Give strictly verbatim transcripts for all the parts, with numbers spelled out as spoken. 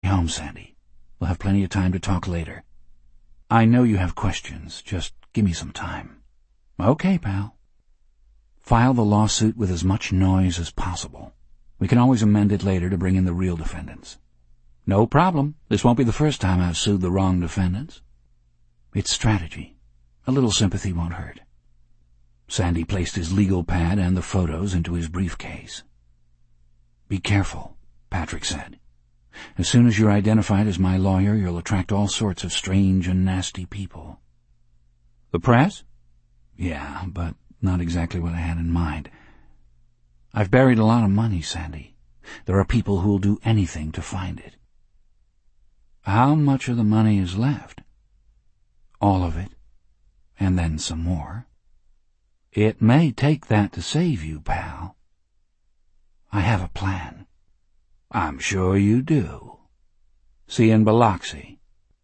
home, Sandy. We'll have plenty of time to talk later. I know you have questions. Just give me some time. Okay, pal. File the lawsuit with as much noise as possible. We can always amend it later to bring in the real defendants. No problem. This won't be the first time I've sued the wrong defendants. It's strategy. A little sympathy won't hurt. Sandy placed his legal pad and the photos into his briefcase. Be careful, Patrick said. As soon as you're identified as my lawyer, you'll attract all sorts of strange and nasty people. The press? Yeah, but not exactly what I had in mind. I've buried a lot of money, Sandy. There are people who'll do anything to find it. How much of the money is left? All of it, and then some more. It may take that to save you, pal. I have a plan. I'm sure you do. See you in Biloxi.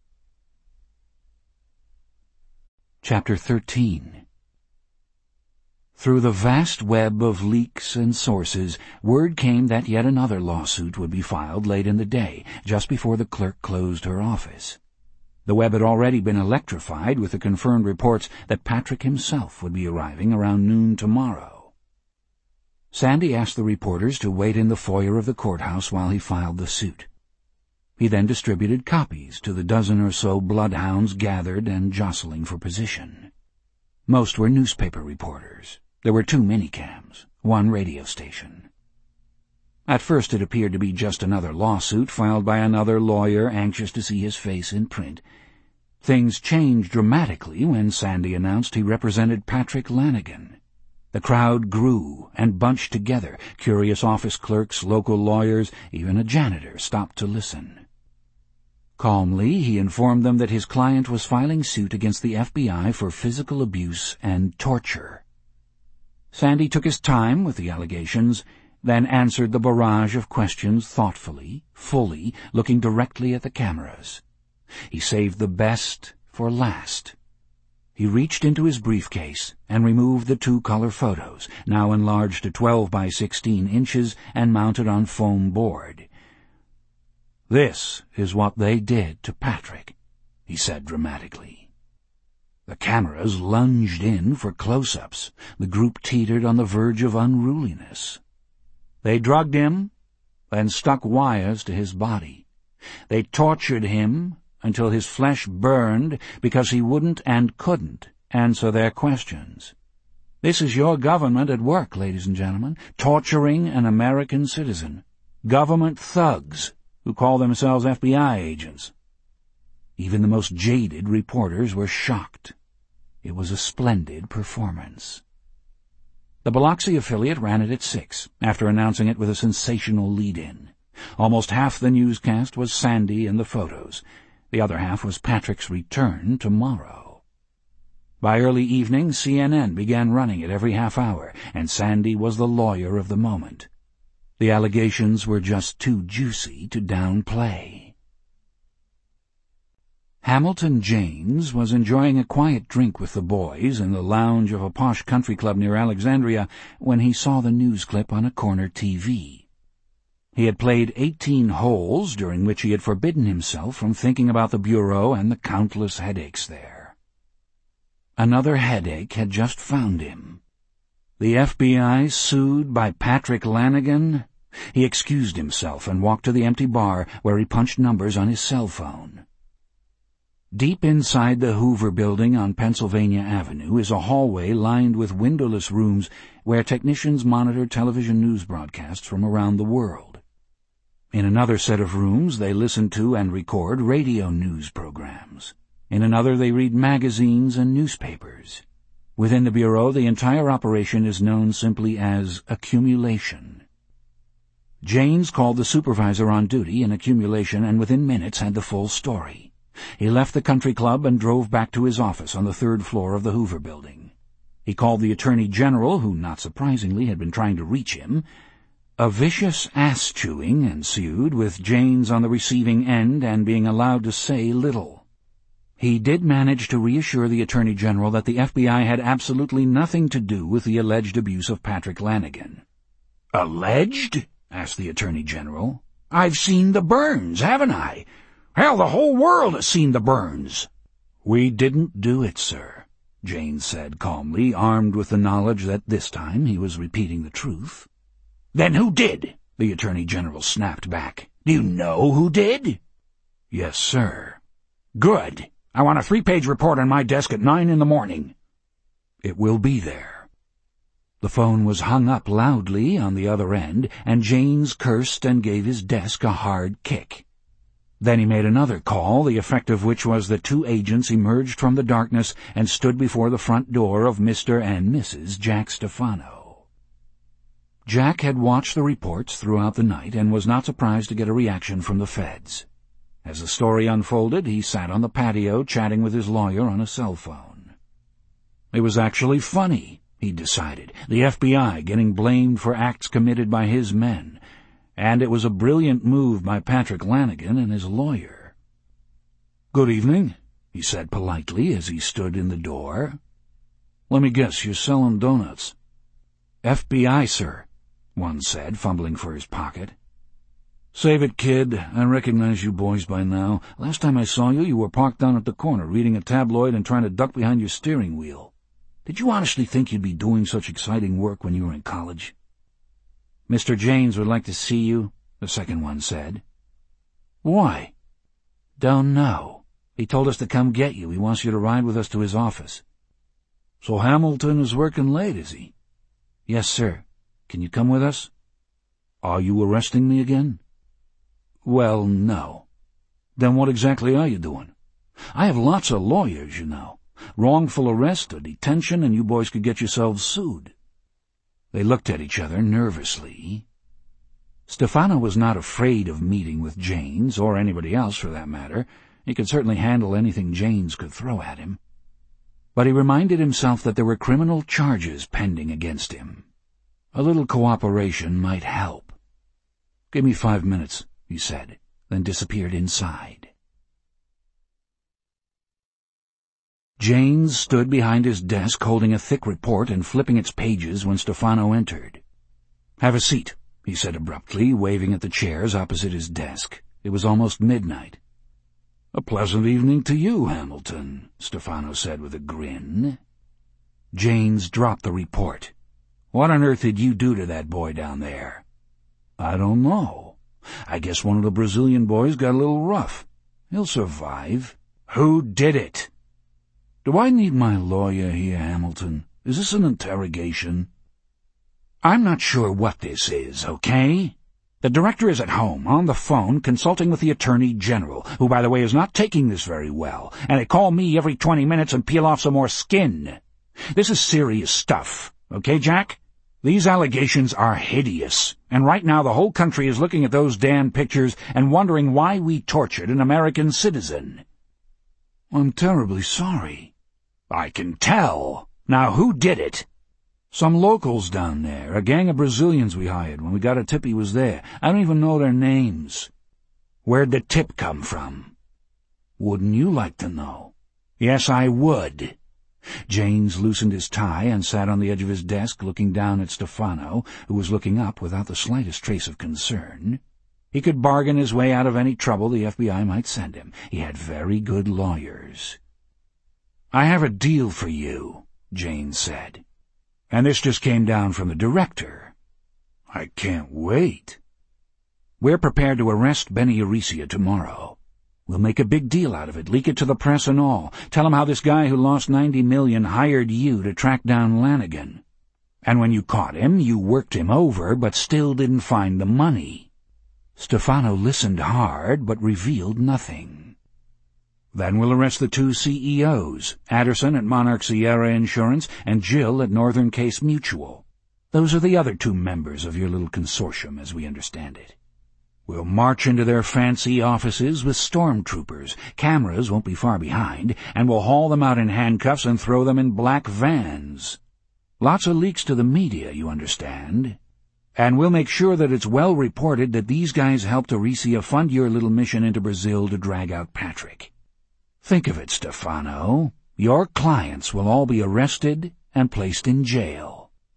Chapter thirteen. Through the vast web of leaks and sources, word came that yet another lawsuit would be filed late in the day, just before the clerk closed her office. The web had already been electrified with the confirmed reports that Patrick himself would be arriving around noon tomorrow. Sandy asked the reporters to wait in the foyer of the courthouse while he filed the suit. He then distributed copies to the dozen or so bloodhounds gathered and jostling for position. Most were newspaper reporters. There were two minicams, one radio station. At first it appeared to be just another lawsuit filed by another lawyer anxious to see his face in print. Things changed dramatically when Sandy announced he represented Patrick Lanigan. The crowd grew and bunched together. Curious office clerks, local lawyers, even a janitor stopped to listen. Calmly, he informed them that his client was filing suit against the F B I for physical abuse and torture. Sandy took his time with the allegations, then answered the barrage of questions thoughtfully, fully, looking directly at the cameras. He saved the best for last. He reached into his briefcase and removed the two color photos, now enlarged to twelve by sixteen inches and mounted on foam board. "This is what they did to Patrick," he said dramatically. The cameras lunged in for close-ups. The group teetered on the verge of unruliness. They drugged him, then stuck wires to his body. They tortured him until his flesh burned because he wouldn't and couldn't answer their questions. This is your government at work, ladies and gentlemen, torturing an American citizen. Government thugs who call themselves F B I agents. Even the most jaded reporters were shocked. It was a splendid performance. The Biloxi affiliate ran it at six, after announcing it with a sensational lead-in. Almost half the newscast was Sandy and the photos. The other half was Patrick's return tomorrow. By early evening, C N N began running it every half hour, and Sandy was the lawyer of the moment. The allegations were just too juicy to downplay. Hamilton Janes was enjoying a quiet drink with the boys in the lounge of a posh country club near Alexandria when he saw the news clip on a corner T V. He had played eighteen holes, during which he had forbidden himself from thinking about the bureau and the countless headaches there. Another headache had just found him. The F B I sued by Patrick Lanigan? He excused himself and walked to the empty bar where he punched numbers on his cell phone. Deep inside the Hoover Building on Pennsylvania Avenue is a hallway lined with windowless rooms where technicians monitor television news broadcasts from around the world. In another set of rooms they listen to and record radio news programs. In another they read magazines and newspapers. Within the Bureau, the entire operation is known simply as accumulation. Janes called the supervisor on duty in accumulation and within minutes had the full story. He left the country club and drove back to his office on the third floor of the Hoover Building. He called the Attorney General, who, not surprisingly, had been trying to reach him. A vicious ass-chewing ensued, with Janes on the receiving end and being allowed to say little. He did manage to reassure the Attorney General that the F B I had absolutely nothing to do with the alleged abuse of Patrick Lanigan. "Alleged?" asked the Attorney General. I've seen the Burns, haven't I? Hell, the whole world has seen the Burns." "We didn't do it, sir," Jane said calmly, armed with the knowledge that this time he was repeating the truth. "Then who did?" the Attorney General snapped back. "Do you know who did?" "Yes, sir." "Good. I want a three-page report on my desk at nine in the morning." "It will be there." The phone was hung up loudly on the other end, and Janes cursed and gave his desk a hard kick. Then he made another call, the effect of which was that two agents emerged from the darkness and stood before the front door of Mister and Missus Jack Stefano. Jack had watched the reports throughout the night and was not surprised to get a reaction from the feds. As the story unfolded, he sat on the patio chatting with his lawyer on a cell phone. It was actually funny, he decided, the F B I getting blamed for acts committed by his men, and it was a brilliant move by Patrick Lanigan and his lawyer. "Good evening," he said politely as he stood in the door. "Let me guess, you're selling donuts." "F B I, sir," one said, fumbling for his pocket. "Save it, kid. I recognize you boys by now. Last time I saw you, you were parked down at the corner, reading a tabloid and trying to duck behind your steering wheel. Did you honestly think you'd be doing such exciting work when you were in college?" "Mister Janes would like to see you," the second one said. "Why?" "Don't know. He told us to come get you. He wants you to ride with us to his office." "So Hamilton is working late, is he?" "Yes, sir. Can you come with us?" "Are you arresting me again?" "Well, no." "Then what exactly are you doing? I have lots of lawyers, you know. Wrongful arrest or detention, and you boys could get yourselves sued." They looked at each other nervously. Stefano was not afraid of meeting with Janes, or anybody else for that matter. He could certainly handle anything Janes could throw at him. But he reminded himself that there were criminal charges pending against him. A little cooperation might help. "Give me five minutes," he said, then disappeared inside. Janes stood behind his desk holding a thick report and flipping its pages when Stefano entered. "Have a seat," he said abruptly, waving at the chairs opposite his desk. It was almost midnight. "A pleasant evening to you, Hamilton," Stefano said with a grin. Janes dropped the report. "What on earth did you do to that boy down there?" "I don't know. I guess one of the Brazilian boys got a little rough. He'll survive." "Who did it?" "Do I need my lawyer here, Hamilton? Is this an interrogation?" "I'm not sure what this is, okay? The director is at home, on the phone, consulting with the Attorney General, who, by the way, is not taking this very well, and they call me every twenty minutes and peel off some more skin. This is serious stuff, okay, Jack? These allegations are hideous, and right now the whole country is looking at those damn pictures and wondering why we tortured an American citizen." "I'm terribly sorry." "I can tell. Now, who did it?" "Some locals down there, a gang of Brazilians we hired when we got a tip he was there. I don't even know their names." "Where'd the tip come from?" "Wouldn't you like to know?" "Yes, I would." Janes loosened his tie and sat on the edge of his desk looking down at Stefano, who was looking up without the slightest trace of concern. He could bargain his way out of any trouble the F B I might send him. He had very good lawyers. "I have a deal for you," Janes said. "And this just came down from the director." "I can't wait." "We're prepared to arrest Benny Eurecia tomorrow. We'll make a big deal out of it, leak it to the press and all. Tell him how this guy who lost ninety million hired you to track down Lanigan. And when you caught him, you worked him over, but still didn't find the money." Stefano listened hard, but revealed nothing. "Then we'll arrest the two C E Os, Addison at Monarch Sierra Insurance and Jill at Northern Case Mutual. Those are the other two members of your little consortium, as we understand it. We'll march into their fancy offices with stormtroopers. Cameras won't be far behind, and we'll haul them out in handcuffs and throw them in black vans. Lots of leaks to the media, you understand. And we'll make sure that it's well reported that these guys helped Eurecia fund your little mission into Brazil to drag out Patrick. Think of it, Stefano. Your clients will all be arrested and placed in jail."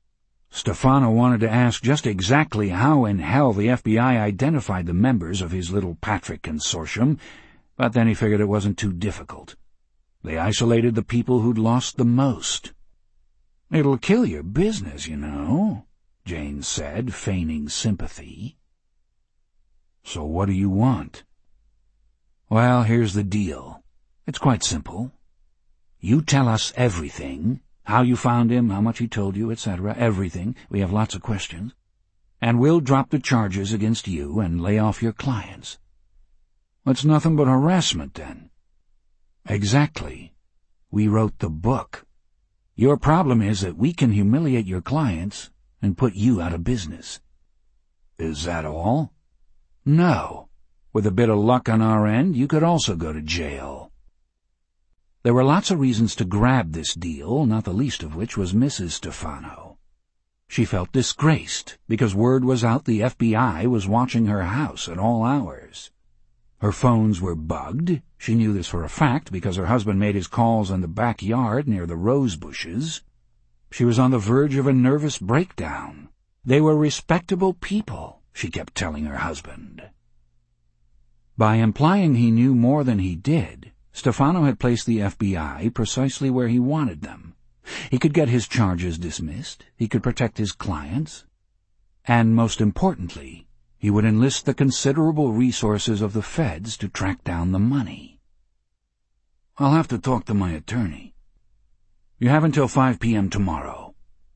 Stefano wanted to ask just exactly how in hell the F B I identified the members of his little Patrick consortium, but then he figured it wasn't too difficult. They isolated the people who'd lost the most. "It'll kill your business, you know," Jane said, feigning sympathy. "So what do you want?" "Well, here's the deal. It's quite simple. You tell us everything, how you found him, how much he told you, et cetera, everything. We have lots of questions. And we'll drop the charges against you and lay off your clients." "That's nothing but harassment, then." "Exactly. We wrote the book. Your problem is that we can humiliate your clients and put you out of business." "Is that all?" "No. With a bit of luck on our end, you could also go to jail." There were lots of reasons to grab this deal, not the least of which was Missus Stefano. She felt disgraced because word was out the F B I was watching her house at all hours. Her phones were bugged. She knew this for a fact because her husband made his calls in the backyard near the rose bushes. She was on the verge of a nervous breakdown. They were respectable people, she kept telling her husband. By implying he knew more than he did, Stefano had placed the F B I precisely where he wanted them. He could get his charges dismissed, he could protect his clients, and most importantly, he would enlist the considerable resources of the feds to track down the money. "I'll have to talk to my attorney. You have until five p.m. tomorrow."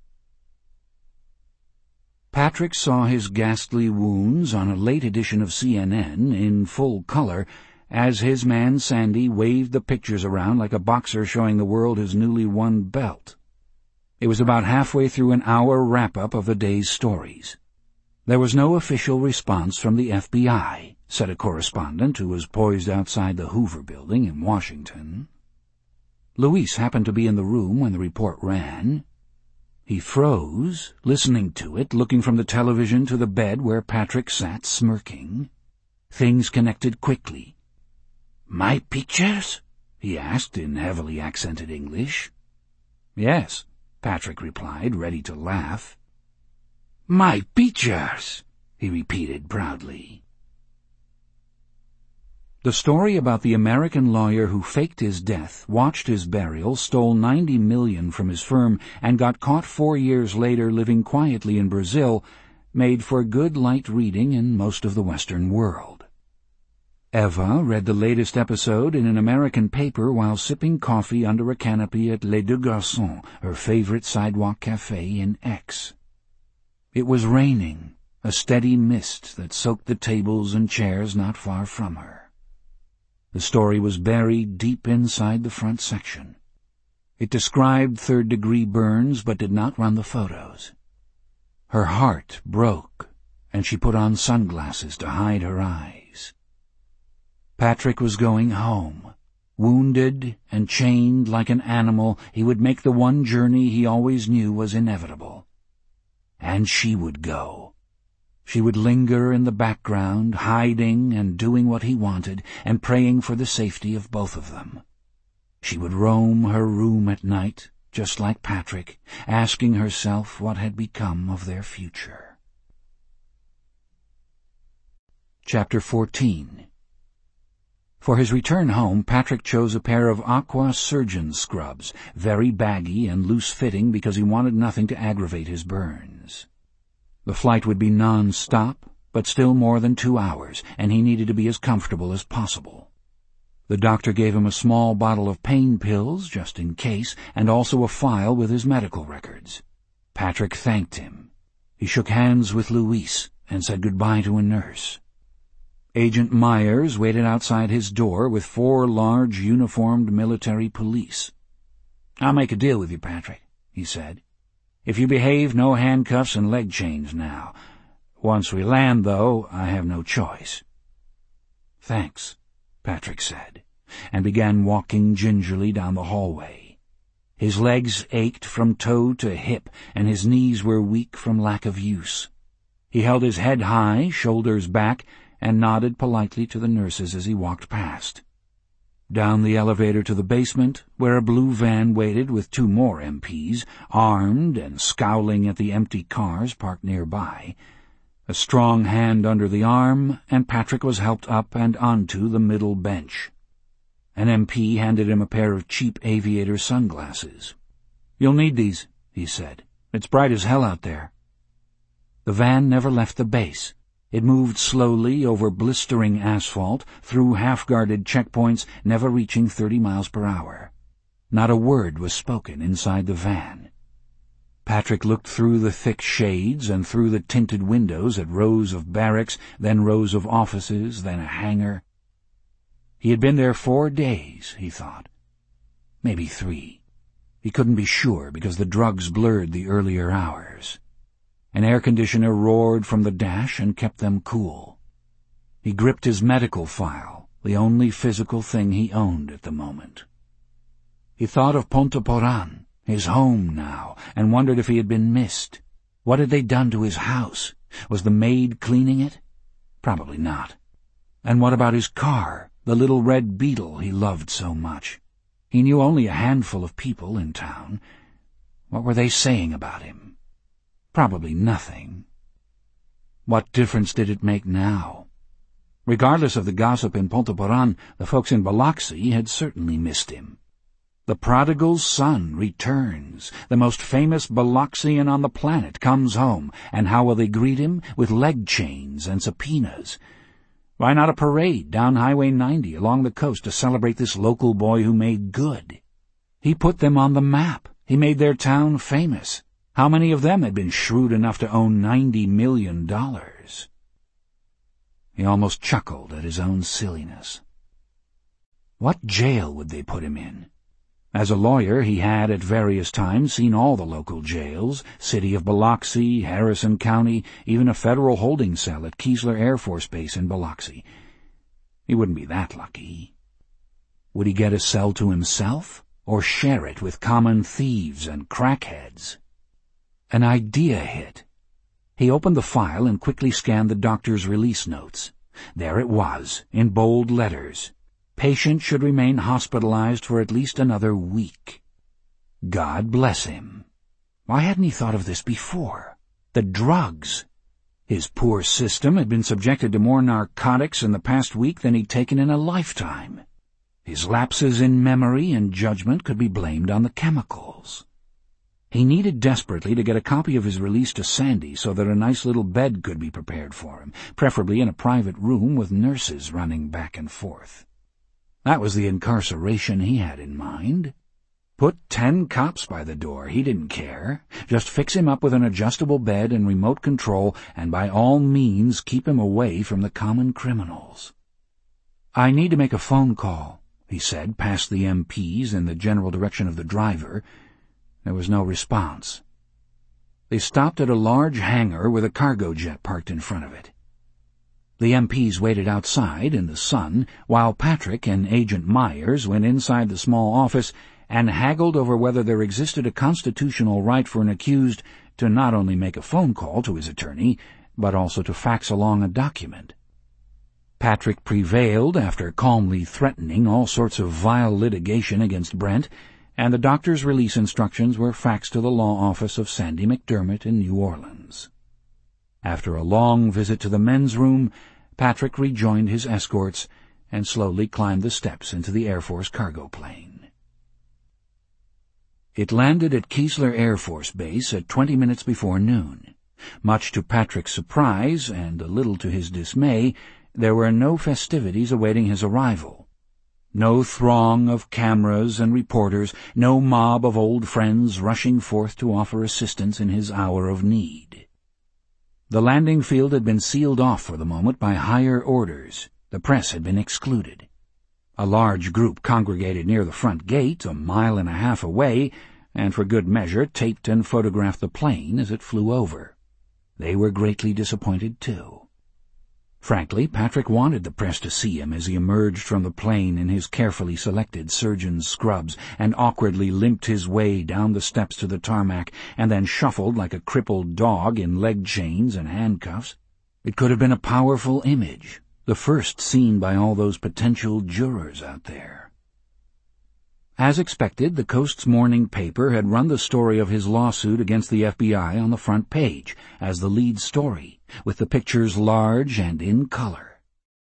Patrick saw his ghastly wounds on a late edition of C N N in full color as his man Sandy waved the pictures around like a boxer showing the world his newly won belt. It was about halfway through an hour wrap-up of the day's stories. There was no official response from the F B I, said a correspondent who was poised outside the Hoover Building in Washington. Luis happened to be in the room when the report ran. He froze, listening to it, looking from the television to the bed where Patrick sat smirking. Things connected quickly. "My pictures?" he asked in heavily accented English. "Yes," Patrick replied, ready to laugh. "My pictures," he repeated proudly. The story about the American lawyer who faked his death, watched his burial, stole ninety million dollars from his firm, and got caught four years later living quietly in Brazil made for good light reading in most of the Western world. Eva read the latest episode in an American paper while sipping coffee under a canopy at Les Deux Garçons, her favorite sidewalk cafe in Aix. It was raining, a steady mist that soaked the tables and chairs not far from her. The story was buried deep inside the front section. It described third-degree burns but did not run the photos. Her heart broke, and she put on sunglasses to hide her eyes. Patrick was going home. Wounded and chained like an animal, he would make the one journey he always knew was inevitable. And she would go. She would linger in the background, hiding and doing what he wanted, and praying for the safety of both of them. She would roam her room at night, just like Patrick, asking herself what had become of their future. Chapter fourteen. For his return home, Patrick chose a pair of aqua surgeon scrubs, very baggy and loose-fitting because he wanted nothing to aggravate his burns. The flight would be non-stop, but still more than two hours, and he needed to be as comfortable as possible. The doctor gave him a small bottle of pain pills, just in case, and also a file with his medical records. Patrick thanked him. He shook hands with Luis and said goodbye to a nurse. Agent Myers waited outside his door with four large uniformed military police. "I'll make a deal with you, Patrick," he said. "If you behave, no handcuffs and leg chains now. Once we land, though, I have no choice." "Thanks," Patrick said, and began walking gingerly down the hallway. His legs ached from toe to hip, and his knees were weak from lack of use. He held his head high, shoulders back, and nodded politely to the nurses as he walked past. down the elevator to the basement, where a blue van waited with two more M Ps, armed and scowling at the empty cars parked nearby. A strong hand under the arm, and Patrick was helped up and onto the middle bench. An M P handed him a pair of cheap aviator sunglasses. "You'll need these," he said. "It's bright as hell out there." The van never left the base. It moved slowly over blistering asphalt, through half-guarded checkpoints, never reaching thirty miles per hour. Not a word was spoken inside the van. Patrick looked through the thick shades and through the tinted windows at rows of barracks, then rows of offices, then a hangar. He had been there four days, he thought. Maybe three. He couldn't be sure because the drugs blurred the earlier hours. An air conditioner roared from the dash and kept them cool. He gripped his medical file, the only physical thing he owned at the moment. He thought of Ponteporan, his home now, and wondered if he had been missed. What had they done to his house? Was the maid cleaning it? Probably not. And what about his car, the little red Beetle he loved so much? He knew only a handful of people in town. What were they saying about him? Probably nothing. What difference did it make now? Regardless of the gossip in Ponteporan, the folks in Biloxi had certainly missed him. The prodigal son returns. The most famous Biloxian on the planet comes home, and how will they greet him? With leg chains and subpoenas. Why not a parade down Highway ninety along the coast to celebrate this local boy who made good? He put them on the map. He made their town famous. How many of them had been shrewd enough to own ninety million dollars? He almost chuckled at his own silliness. What jail would they put him in? As a lawyer, he had at various times seen all the local jails, City of Biloxi, Harrison County, even a federal holding cell at Keesler Air Force Base in Biloxi. He wouldn't be that lucky. Would he get a cell to himself, or share it with common thieves and crackheads? An idea hit. He opened the file and quickly scanned the doctor's release notes. There it was, in bold letters. Patient should remain hospitalized for at least another week. God bless him. Why hadn't he thought of this before? The drugs. His poor system had been subjected to more narcotics in the past week than he'd taken in a lifetime. His lapses in memory and judgment could be blamed on the chemicals. He needed desperately to get a copy of his release to Sandy so that a nice little bed could be prepared for him, preferably in a private room with nurses running back and forth. That was the incarceration he had in mind. Put ten cops by the door, he didn't care. Just fix him up with an adjustable bed and remote control, and by all means keep him away from the common criminals. "I need to make a phone call," he said, past the M Ps in the general direction of the driver. There was no response. They stopped at a large hangar with a cargo jet parked in front of it. The M Ps waited outside in the sun, while Patrick and Agent Myers went inside the small office and haggled over whether there existed a constitutional right for an accused to not only make a phone call to his attorney, but also to fax along a document. Patrick prevailed after calmly threatening all sorts of vile litigation against Brent, and the doctor's release instructions were faxed to the law office of Sandy McDermott in New Orleans. After a long visit to the men's room, Patrick rejoined his escorts and slowly climbed the steps into the Air Force cargo plane. It landed at Keesler Air Force Base at twenty minutes before noon. Much to Patrick's surprise, and a little to his dismay, there were no festivities awaiting his arrival. No throng of cameras and reporters, no mob of old friends rushing forth to offer assistance in his hour of need. The landing field had been sealed off for the moment by higher orders. The press had been excluded. A large group congregated near the front gate, a mile and a half away, and for good measure taped and photographed the plane as it flew over. They were greatly disappointed, too. Frankly, Patrick wanted the press to see him as he emerged from the plane in his carefully selected surgeon's scrubs and awkwardly limped his way down the steps to the tarmac and then shuffled like a crippled dog in leg chains and handcuffs. It could have been a powerful image, the first seen by all those potential jurors out there. As expected, the Coast's morning paper had run the story of his lawsuit against the F B I on the front page as the lead story, with the pictures large and in color.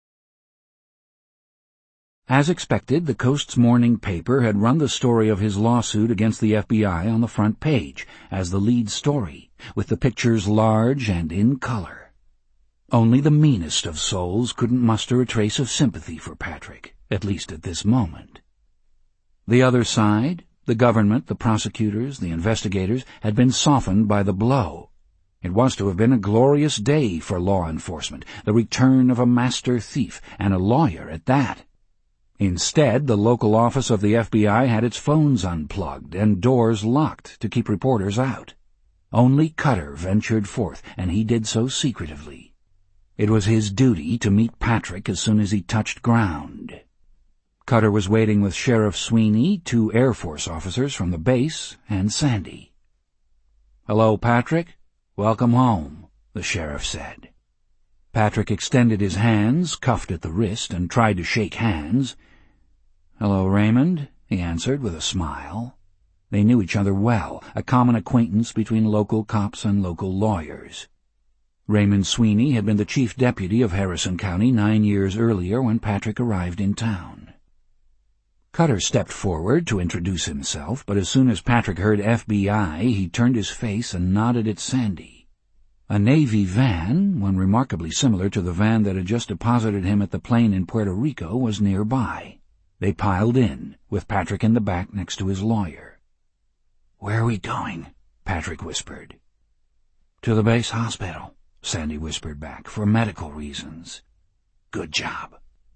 As expected, the Coast's morning paper had run the story of his lawsuit against the F B I on the front page as the lead story, with the pictures large and in color. Only the meanest of souls couldn't muster a trace of sympathy for Patrick, at least at this moment. The other side, the government, the prosecutors, the investigators, had been softened by the blow. It was to have been a glorious day for law enforcement, the return of a master thief, and a lawyer at that. Instead, the local office of the F B I had its phones unplugged and doors locked to keep reporters out. Only Cutter ventured forth, and he did so secretively. It was his duty to meet Patrick as soon as he touched ground. Cutter was waiting with Sheriff Sweeney, two Air Force officers from the base, and Sandy. "Hello, Patrick. Welcome home," the sheriff said. Patrick extended his hands, cuffed at the wrist, and tried to shake hands. "Hello, Raymond," he answered with a smile. They knew each other well, a common acquaintance between local cops and local lawyers. Raymond Sweeney had been the chief deputy of Harrison County nine years earlier when Patrick arrived in town. Cutter stepped forward to introduce himself, but as soon as Patrick heard F B I, he turned his face and nodded at Sandy. A Navy van, one remarkably similar to the van that had just deposited him at the plane in Puerto Rico, was nearby. They piled in, with Patrick in the back next to his lawyer. "Where are we going?" Patrick whispered. "To the base hospital," Sandy whispered back, "for medical reasons." "Good job."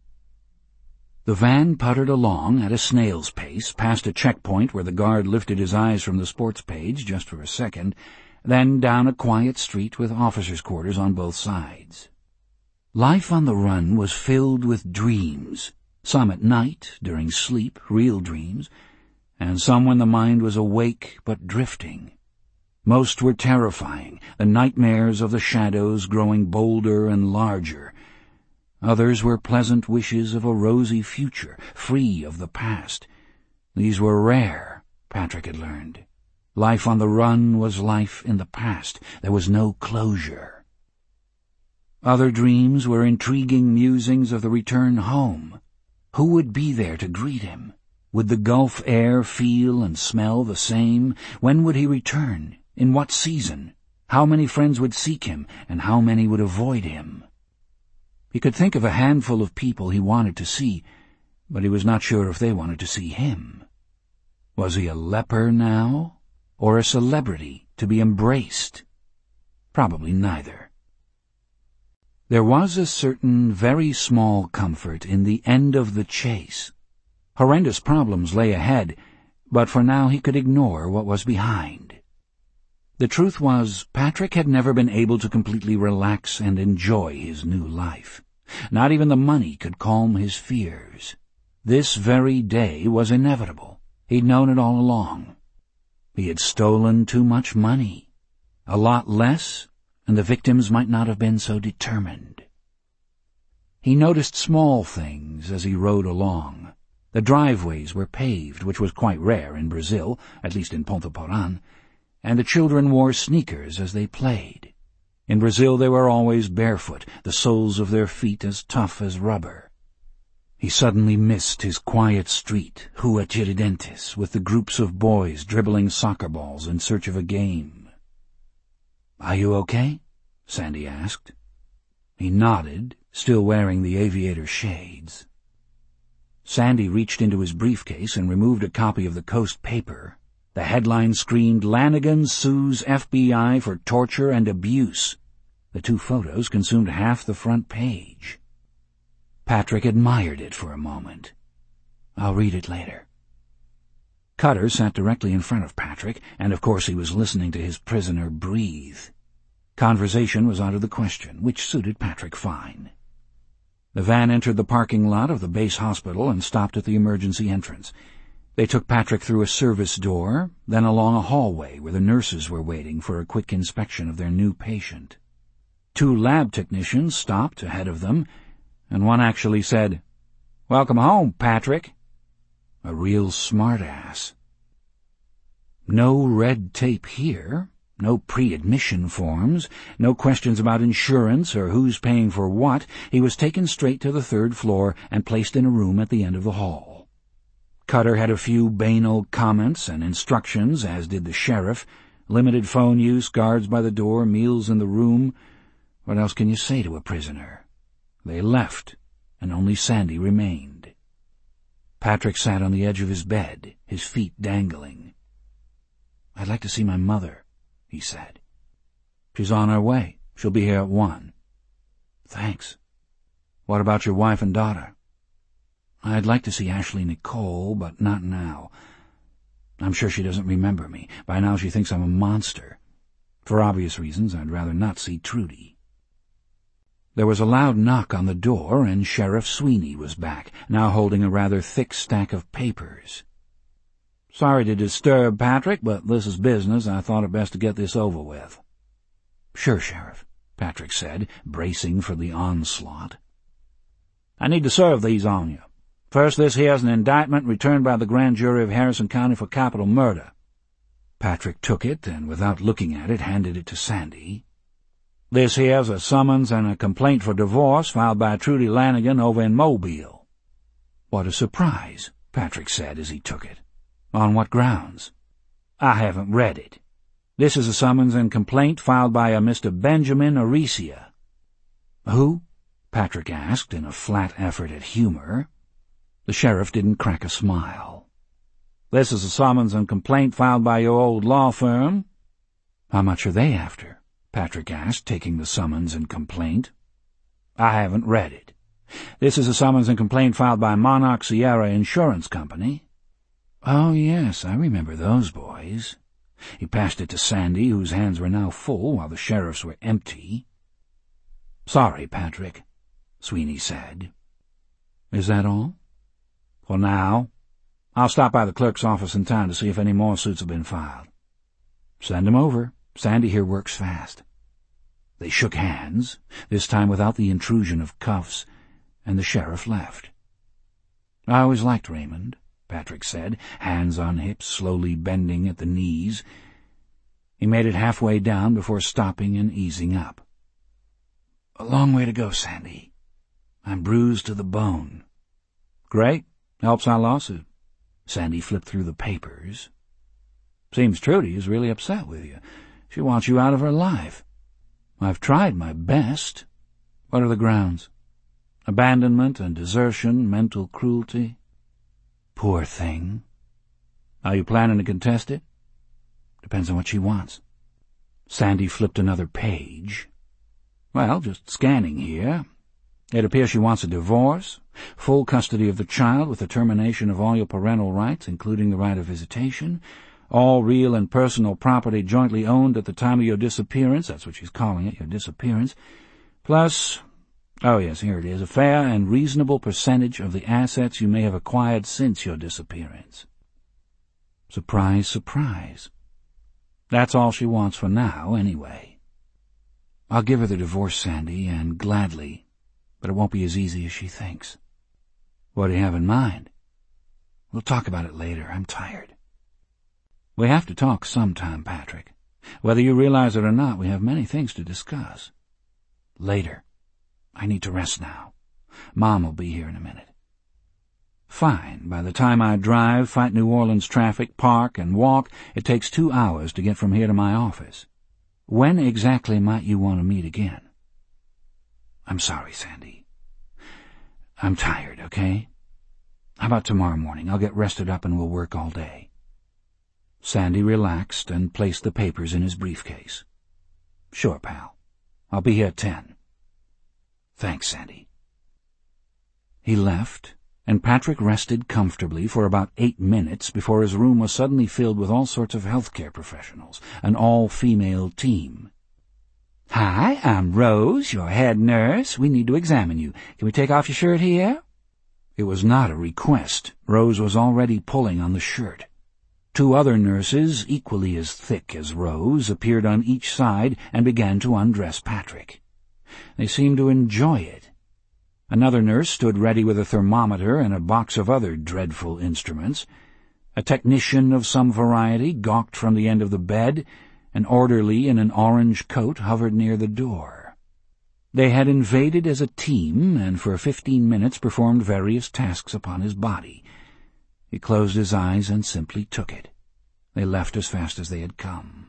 The van puttered along at a snail's pace, past a checkpoint where the guard lifted his eyes from the sports page just for a second, then down a quiet street with officers' quarters on both sides. Life on the run was filled with dreams, some at night, during sleep, real dreams, and some when the mind was awake but drifting. Most were terrifying, the nightmares of the shadows growing bolder and larger. Others were pleasant wishes of a rosy future, free of the past. These were rare, Patrick had learned. Life on the run was life in the past. There was no closure. Other dreams were intriguing musings of the return home. Who would be there to greet him? Would the Gulf air feel and smell the same? When would he return? In what season? How many friends would seek him, and how many would avoid him? He could think of a handful of people he wanted to see, but he was not sure if they wanted to see him. Was he a leper now, or a celebrity to be embraced? Probably neither. There was a certain very small comfort in the end of the chase. Horrendous problems lay ahead, but for now he could ignore what was behind. The truth was, Patrick had never been able to completely relax and enjoy his new life. Not even the money could calm his fears. This very day was inevitable. He'd known it all along. He had stolen too much money. A lot less, and the victims might not have been so determined. He noticed small things as he rode along. The driveways were paved, which was quite rare in Brazil, at least in Ponta Porã, and the children wore sneakers as they played. In Brazil they were always barefoot, the soles of their feet as tough as rubber. He suddenly missed his quiet street, Rua Tiradentes, with the groups of boys dribbling soccer balls in search of a game. "Are you okay?" Sandy asked. He nodded, still wearing the aviator shades. Sandy reached into his briefcase and removed a copy of the Coast paper. The headline screamed, "Lanigan sues F B I for torture and abuse." The two photos consumed half the front page. Patrick admired it for a moment. "I'll read it later." Cutter sat directly in front of Patrick, and of course he was listening to his prisoner breathe. Conversation was out of the question, which suited Patrick fine. The van entered the parking lot of the base hospital and stopped at the emergency entrance. They took Patrick through a service door, then along a hallway where the nurses were waiting for a quick inspection of their new patient. Two lab technicians stopped ahead of them, and one actually said, "Welcome home, Patrick." A real smart-ass. No red tape here. No pre-admission forms, no questions about insurance or who's paying for what. He was taken straight to the third floor and placed in a room at the end of the hall. Cutter had a few banal comments and instructions, as did the sheriff. Limited phone use, guards by the door, meals in the room. What else can you say to a prisoner? They left, and only Sandy remained. Patrick sat on the edge of his bed, his feet dangling. "I'd like to see my mother," he said. "She's on her way. She'll be here at one." "Thanks. What about your wife and daughter?" "I'd like to see Ashley Nicole, but not now. I'm sure she doesn't remember me. By now she thinks I'm a monster. For obvious reasons, I'd rather not see Trudy." There was a loud knock on the door, and Sheriff Sweeney was back, now holding a rather thick stack of papers. "Sorry to disturb, Patrick, but this is business. I thought it best to get this over with." "Sure, Sheriff," Patrick said, bracing for the onslaught. "I need to serve these on you. First, this here's an indictment returned by the grand jury of Harrison County for capital murder." Patrick took it, and without looking at it, handed it to Sandy. "This here's a summons and a complaint for divorce filed by Trudy Lanigan over in Mobile." "What a surprise," Patrick said as he took it. "On what grounds?" "I haven't read it. This is a summons and complaint filed by a Mister Benjamin Aricia." "Who?" Patrick asked in a flat effort at humor. The sheriff didn't crack a smile. "This is a summons and complaint filed by your old law firm." "How much are they after?" Patrick asked, taking the summons and complaint. "I haven't read it. This is a summons and complaint filed by Monarch Sierra Insurance Company." "Oh, yes, I remember those boys." He passed it to Sandy, whose hands were now full while the sheriff's were empty. "Sorry, Patrick," Sweeney said. "Is that all?" "For now. I'll stop by the clerk's office in town to see if any more suits have been filed." "Send 'em over. Sandy here works fast." They shook hands, this time without the intrusion of cuffs, and the sheriff left. "I always liked Raymond," Patrick said, hands on hips, slowly bending at the knees. He made it halfway down before stopping and easing up. "A long way to go, Sandy. I'm bruised to the bone." "Great. Helps our lawsuit." Sandy flipped through the papers. "Seems Trudy is really upset with you. She wants you out of her life." "I've tried my best." "What are the grounds?" "Abandonment and desertion, mental cruelty." "Poor thing." "Are you planning to contest it?" "Depends on what she wants." Sandy flipped another page. "Well, just scanning here. It appears she wants a divorce, full custody of the child with the termination of all your parental rights, including the right of visitation, all real and personal property jointly owned at the time of your disappearance," that's what she's calling it, your disappearance, plus, oh yes, here it is, "a fair and reasonable percentage of the assets you may have acquired since your disappearance." Surprise, surprise. That's all she wants for now, anyway. "I'll give her the divorce, Sandy, and gladly, but it won't be as easy as she thinks." "What do you have in mind?" "We'll talk about it later. I'm tired." "We have to talk sometime, Patrick. Whether you realize it or not, we have many things to discuss." "Later. I need to rest now. Mom will be here in a minute." "Fine. By the time I drive, fight New Orleans traffic, park, and walk, it takes two hours to get from here to my office. When exactly might you want to meet again?" "I'm sorry, Sandy. I'm tired, okay? How about tomorrow morning? I'll get rested up and we'll work all day." Sandy relaxed and placed the papers in his briefcase. "Sure, pal. I'll be here at ten." "Thanks, Sandy." He left, and Patrick rested comfortably for about eight minutes before his room was suddenly filled with all sorts of healthcare professionals, an all-female team. "Hi, I'm Rose, your head nurse. We need to examine you. Can we take off your shirt here?" It was not a request. Rose was already pulling on the shirt. Two other nurses, equally as thick as Rose, appeared on each side and began to undress Patrick. They seemed to enjoy it. Another nurse stood ready with a thermometer and a box of other dreadful instruments. A technician of some variety gawked from the end of the bed. An orderly in an orange coat hovered near the door. They had invaded as a team, and for fifteen minutes performed various tasks upon his body. He closed his eyes and simply took it. They left as fast as they had come.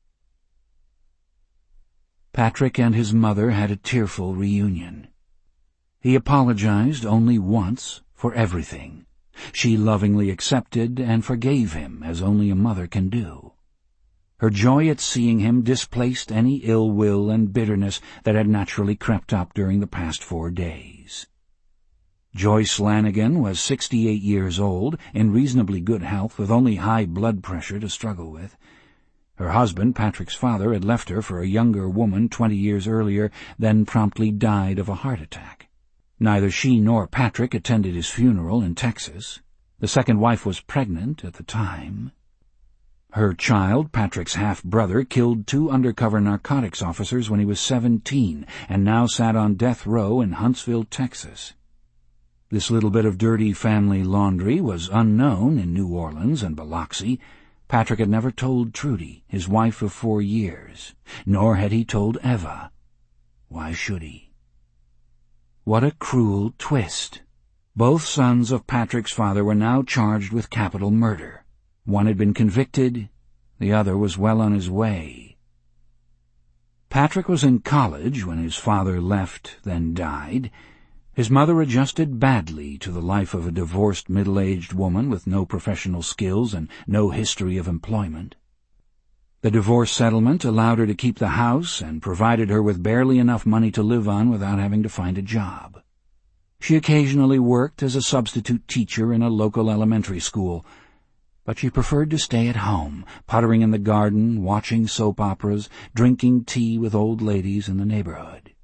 Patrick and his mother had a tearful reunion. He apologized only once for everything. She lovingly accepted and forgave him, as only a mother can do. Her joy at seeing him displaced any ill will and bitterness that had naturally crept up during the past four days. Joyce Lanigan was sixty-eight years old, in reasonably good health, with only high blood pressure to struggle with. Her husband, Patrick's father, had left her for a younger woman twenty years earlier, then promptly died of a heart attack. Neither she nor Patrick attended his funeral in Texas. The second wife was pregnant at the time. Her child, Patrick's half-brother, killed two undercover narcotics officers when he was seventeen, and now sat on death row in Huntsville, Texas. This little bit of dirty family laundry was unknown in New Orleans and Biloxi. Patrick had never told Trudy, his wife of four years, nor had he told Eva. Why should he? What a cruel twist! Both sons of Patrick's father were now charged with capital murder. One had been convicted, the other was well on his way. Patrick was in college when his father left, then died. His mother adjusted badly to the life of a divorced middle-aged woman with no professional skills and no history of employment. The divorce settlement allowed her to keep the house and provided her with barely enough money to live on without having to find a job. She occasionally worked as a substitute teacher in a local elementary school, but she preferred to stay at home, puttering in the garden, watching soap operas, drinking tea with old ladies in the neighborhood.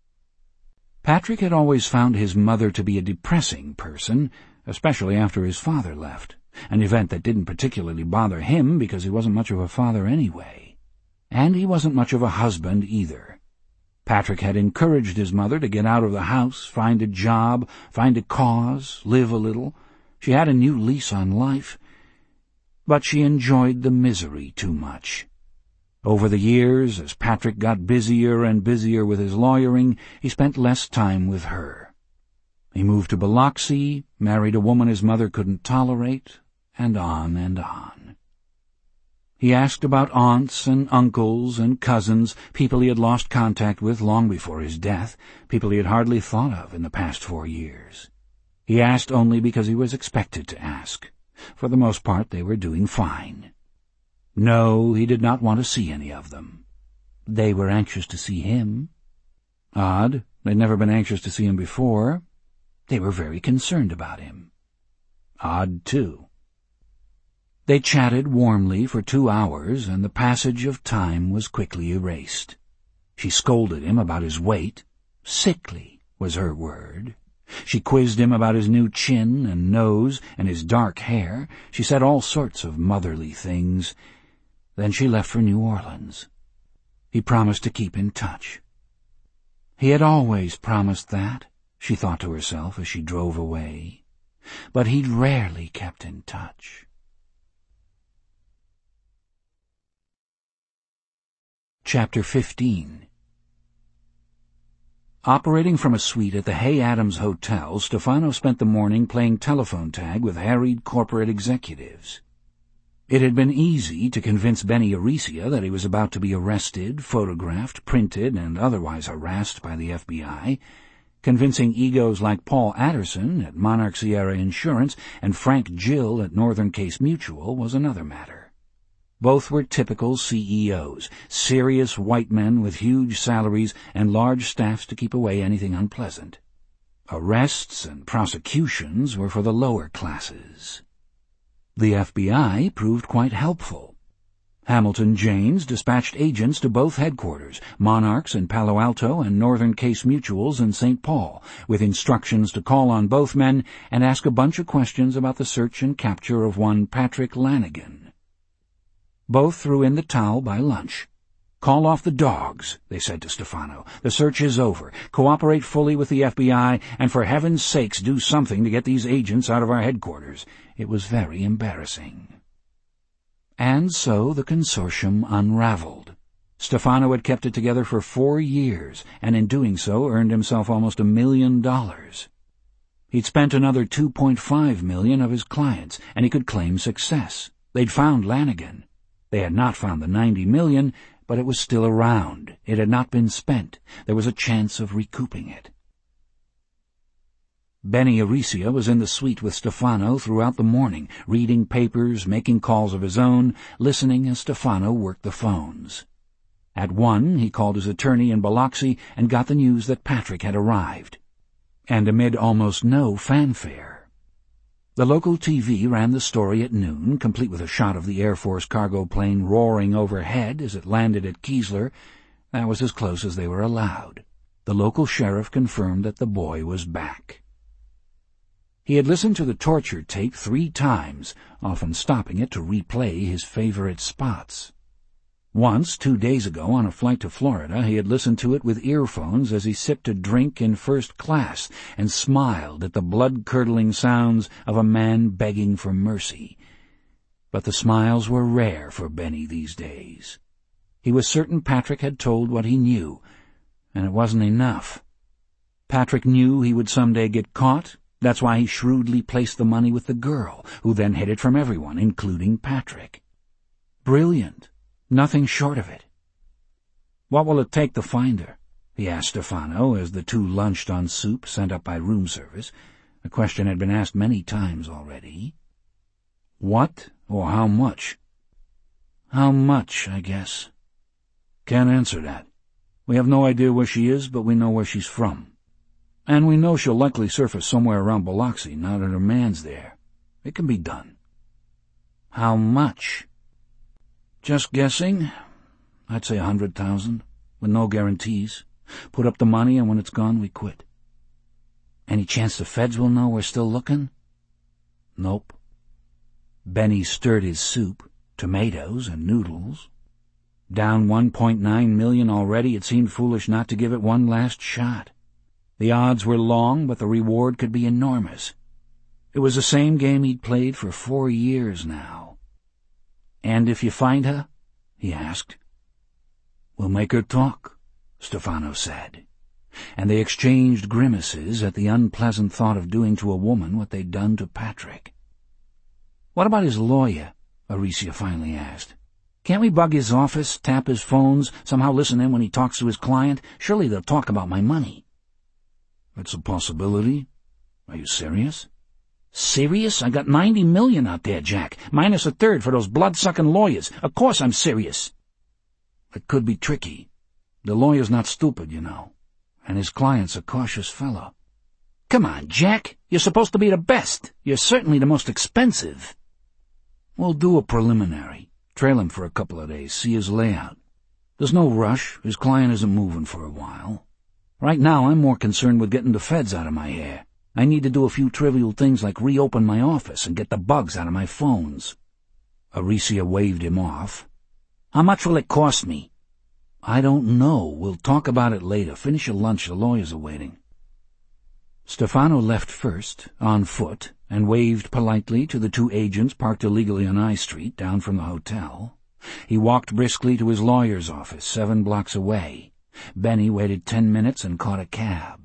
Patrick had always found his mother to be a depressing person, especially after his father left, an event that didn't particularly bother him because he wasn't much of a father anyway. And he wasn't much of a husband either. Patrick had encouraged his mother to get out of the house, find a job, find a cause, live a little. She had a new lease on life, but she enjoyed the misery too much. Over the years, as Patrick got busier and busier with his lawyering, he spent less time with her. He moved to Biloxi, married a woman his mother couldn't tolerate, and on and on. He asked about aunts and uncles and cousins, people he had lost contact with long before his death, people he had hardly thought of in the past four years. He asked only because he was expected to ask. For the most part, they were doing fine. No, he did not want to see any of them. They were anxious to see him. Odd, they'd never been anxious to see him before. They were very concerned about him. Odd, too. They chatted warmly for two hours, and the passage of time was quickly erased. She scolded him about his weight. Sickly was her word. She quizzed him about his new chin and nose and his dark hair. She said all sorts of motherly things. Then she left for New Orleans. He promised to keep in touch. He had always promised that, she thought to herself as she drove away. But he'd rarely kept in touch. Chapter fifteen. Operating from a suite at the Hay Adams Hotel, Stefano spent the morning playing telephone tag with harried corporate executives. It had been easy to convince Benny Aricia that he was about to be arrested, photographed, printed, and otherwise harassed by the F B I. Convincing egos like Paul Atterson at Monarch Sierra Insurance and Frank Gill at Northern Case Mutual was another matter. Both were typical C E Os, serious white men with huge salaries and large staffs to keep away anything unpleasant. Arrests and prosecutions were for the lower classes. The F B I proved quite helpful. Hamilton Janes dispatched agents to both headquarters, Monarch's in Palo Alto and Northern Case Mutual's in Saint Paul, with instructions to call on both men and ask a bunch of questions about the search and capture of one Patrick Lanigan. Both threw in the towel by lunch. "Call off the dogs," they said to Stefano. "The search is over. Cooperate fully with the F B I, and for heaven's sakes do something to get these agents out of our headquarters." It was very embarrassing. And so the consortium unraveled. Stefano had kept it together for four years, and in doing so earned himself almost a million dollars. He'd spent another two point five million of his clients, and he could claim success. They'd found Lanigan. They had not found the ninety million, but it was still around. It had not been spent. There was a chance of recouping it. Benny Aricia was in the suite with Stefano throughout the morning, reading papers, making calls of his own, listening as Stefano worked the phones. At one, he called his attorney in Biloxi and got the news that Patrick had arrived. And amid almost no fanfare. The local T V ran the story at noon, complete with a shot of the Air Force cargo plane roaring overhead as it landed at Keesler. That was as close as they were allowed. The local sheriff confirmed that the boy was back. He had listened to the torture tape three times, often stopping it to replay his favorite spots. Once, two days ago, on a flight to Florida, he had listened to it with earphones as he sipped a drink in first class and smiled at the blood-curdling sounds of a man begging for mercy. But the smiles were rare for Benny these days. He was certain Patrick had told what he knew, and it wasn't enough. Patrick knew he would someday get caught. That's why he shrewdly placed the money with the girl, who then hid it from everyone, including Patrick. Brilliant. Nothing short of it. "What will it take to find her?" he asked Stefano as the two lunched on soup sent up by room service. The question had been asked many times already. "What or how much?" "How much, I guess." "Can't answer that. We have no idea where she is, but we know where she's from. And we know she'll likely surface somewhere around Biloxi now that her man's there. It can be done." "How much?" "Just guessing. I'd say a hundred thousand, with no guarantees. Put up the money, and when it's gone, we quit." "Any chance the feds will know we're still looking?" "Nope." Benny stirred his soup, tomatoes and noodles. Down one point nine million already, it seemed foolish not to give it one last shot. The odds were long, but the reward could be enormous. It was the same game he'd played for four years now. "And if you find her?" he asked. "We'll make her talk," Stefano said, and they exchanged grimaces at the unpleasant thought of doing to a woman what they'd done to Patrick. "What about his lawyer?" Aricia finally asked. "Can't we bug his office, tap his phones, somehow listen in when he talks to his client? Surely they'll talk about my money." "It's a possibility. Are you serious?" "Serious? I got ninety million out there, Jack, minus a third for those blood-sucking lawyers. Of course I'm serious." "It could be tricky. The lawyer's not stupid, you know, and his client's a cautious fellow." "Come on, Jack. You're supposed to be the best. You're certainly the most expensive." "We'll do a preliminary. Trail him for a couple of days, see his layout. There's no rush. His client isn't moving for a while. Right now I'm more concerned with getting the feds out of my hair. I need to do a few trivial things like reopen my office and get the bugs out of my phones." Aricia waved him off. "How much will it cost me?" "I don't know. We'll talk about it later. Finish your lunch. The lawyers are waiting." Stefano left first, on foot, and waved politely to the two agents parked illegally on I Street down from the hotel. He walked briskly to his lawyer's office, seven blocks away. Benny waited ten minutes and caught a cab.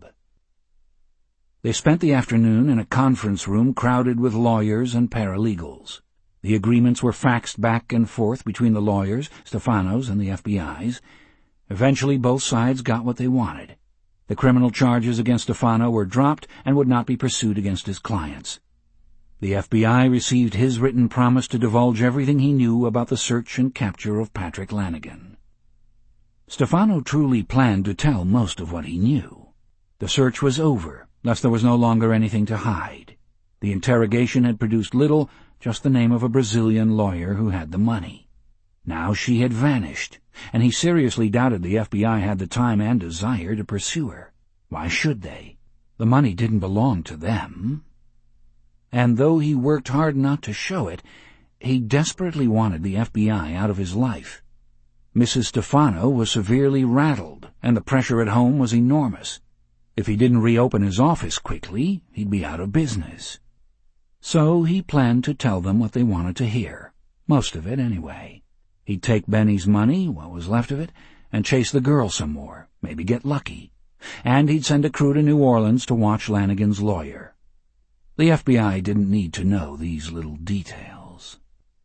They spent the afternoon in a conference room crowded with lawyers and paralegals. The agreements were faxed back and forth between the lawyers, Stefano's, and the F B I's. Eventually both sides got what they wanted. The criminal charges against Stefano were dropped and would not be pursued against his clients. The F B I received his written promise to divulge everything he knew about the search and capture of Patrick Lanigan. Stefano truly planned to tell most of what he knew. The search was over. Thus there was no longer anything to hide. The interrogation had produced little, just the name of a Brazilian lawyer who had the money. Now she had vanished, and he seriously doubted the F B I had the time and desire to pursue her. Why should they? The money didn't belong to them. And though he worked hard not to show it, he desperately wanted the F B I out of his life. Missus Stefano was severely rattled, and the pressure at home was enormous. If he didn't reopen his office quickly, he'd be out of business. So he planned to tell them what they wanted to hear, most of it anyway. He'd take Benny's money, what was left of it, and chase the girl some more, maybe get lucky. And he'd send a crew to New Orleans to watch Lanigan's lawyer. The F B I didn't need to know these little details.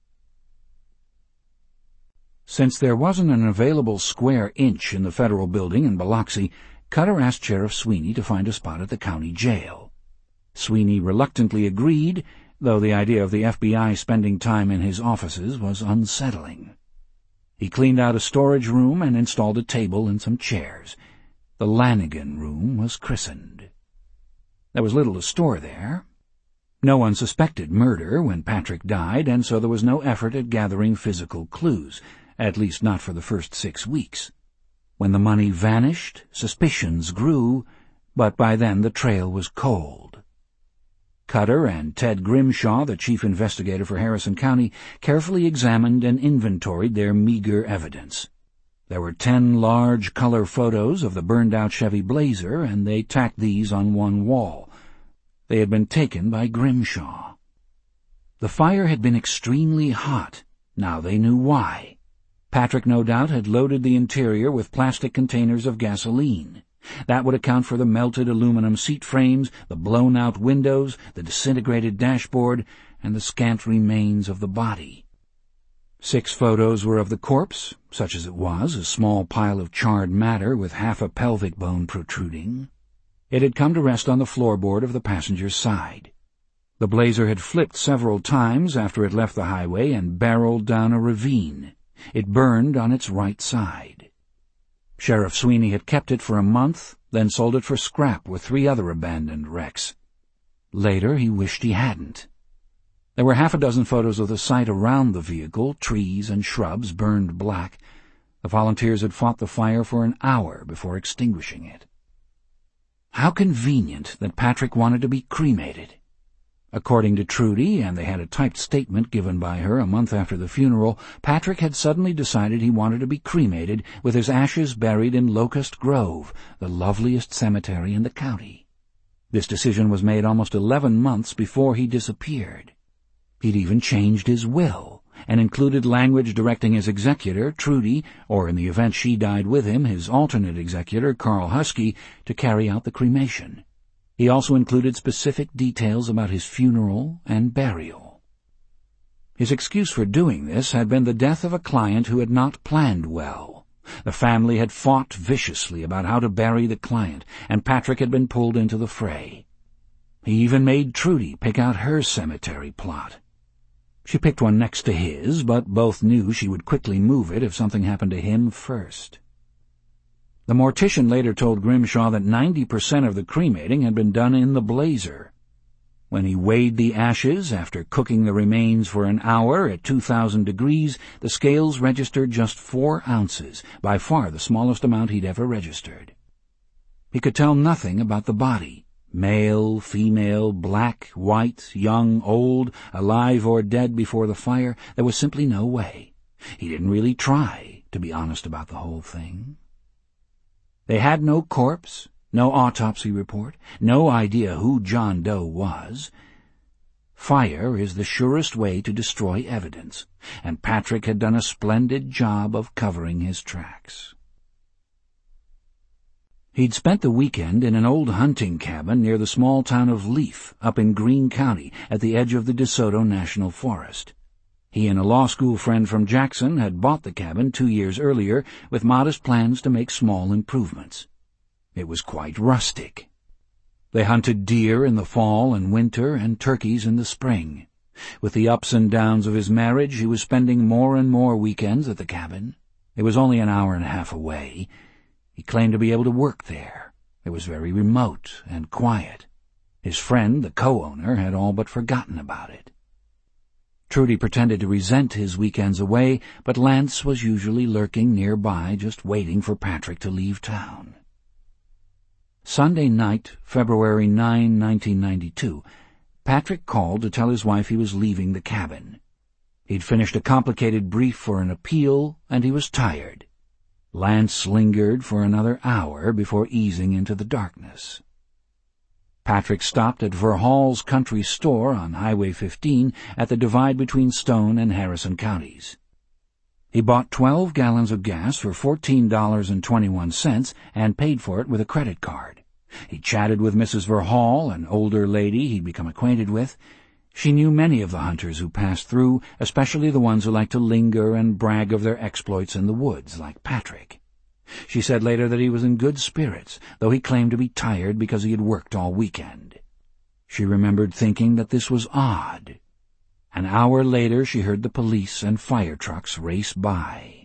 Since there wasn't an available square inch in the federal building in Biloxi, Cutter asked Sheriff Sweeney to find a spot at the county jail. Sweeney reluctantly agreed, though the idea of the F B I spending time in his offices was unsettling. He cleaned out a storage room and installed a table and some chairs. The Lanigan room was christened. There was little to store there. No one suspected murder when Patrick died, and so there was no effort at gathering physical clues, at least not for the first six weeks. When the money vanished, suspicions grew, but by then the trail was cold. Cutter and Ted Grimshaw, the chief investigator for Harrison County, carefully examined and inventoried their meager evidence. There were ten large color photos of the burned-out Chevy Blazer, and they tacked these on one wall. They had been taken by Grimshaw. The fire had been extremely hot. Now they knew why. Patrick, no doubt, had loaded the interior with plastic containers of gasoline. That would account for the melted aluminum seat frames, the blown-out windows, the disintegrated dashboard, and the scant remains of the body. Six photos were of the corpse, such as it was, a small pile of charred matter with half a pelvic bone protruding. It had come to rest on the floorboard of the passenger's side. The Blazer had flipped several times after it left the highway and barreled down a ravine. It burned on its right side. Sheriff Sweeney had kept it for a month, then sold it for scrap with three other abandoned wrecks. Later he wished he hadn't. There were half a dozen photos of the site around the vehicle, trees and shrubs burned black. The volunteers had fought the fire for an hour before extinguishing it. How convenient that Patrick wanted to be cremated. According to Trudy, and they had a typed statement given by her a month after the funeral, Patrick had suddenly decided he wanted to be cremated with his ashes buried in Locust Grove, the loveliest cemetery in the county. This decision was made almost eleven months before he disappeared. He'd even changed his will, and included language directing his executor, Trudy, or in the event she died with him, his alternate executor, Carl Husky, to carry out the cremation. He also included specific details about his funeral and burial. His excuse for doing this had been the death of a client who had not planned well. The family had fought viciously about how to bury the client, and Patrick had been pulled into the fray. He even made Trudy pick out her cemetery plot. She picked one next to his, but both knew she would quickly move it if something happened to him first. The mortician later told Grimshaw that ninety percent of the cremating had been done in the Blazer. When he weighed the ashes after cooking the remains for an hour at two thousand degrees, the scales registered just four ounces, by far the smallest amount he'd ever registered. He could tell nothing about the body. Male, female, black, white, young, old, alive or dead before the fire, there was simply no way. He didn't really try to be honest about the whole thing. They had no corpse, no autopsy report, no idea who John Doe was. Fire is the surest way to destroy evidence, and Patrick had done a splendid job of covering his tracks. He'd spent the weekend in an old hunting cabin near the small town of Leaf, up in Greene County, at the edge of the DeSoto National Forest. He and a law school friend from Jackson had bought the cabin two years earlier with modest plans to make small improvements. It was quite rustic. They hunted deer in the fall and winter and turkeys in the spring. With the ups and downs of his marriage, he was spending more and more weekends at the cabin. It was only an hour and a half away. He claimed to be able to work there. It was very remote and quiet. His friend, the co-owner, had all but forgotten about it. Trudy pretended to resent his weekends away, but Lance was usually lurking nearby, just waiting for Patrick to leave town. Sunday night, February ninth, nineteen ninety-two, Patrick called to tell his wife he was leaving the cabin. He'd finished a complicated brief for an appeal, and he was tired. Lance lingered for another hour before easing into the darkness. Patrick stopped at Verhall's country store on Highway fifteen at the divide between Stone and Harrison counties. He bought twelve gallons of gas for fourteen dollars and twenty-one cents and paid for it with a credit card. He chatted with Missus Verhall, an older lady he'd become acquainted with. She knew many of the hunters who passed through, especially the ones who liked to linger and brag of their exploits in the woods, like Patrick. She said later that he was in good spirits, though he claimed to be tired because he had worked all weekend. She remembered thinking that this was odd. An hour later she heard the police and fire trucks race by.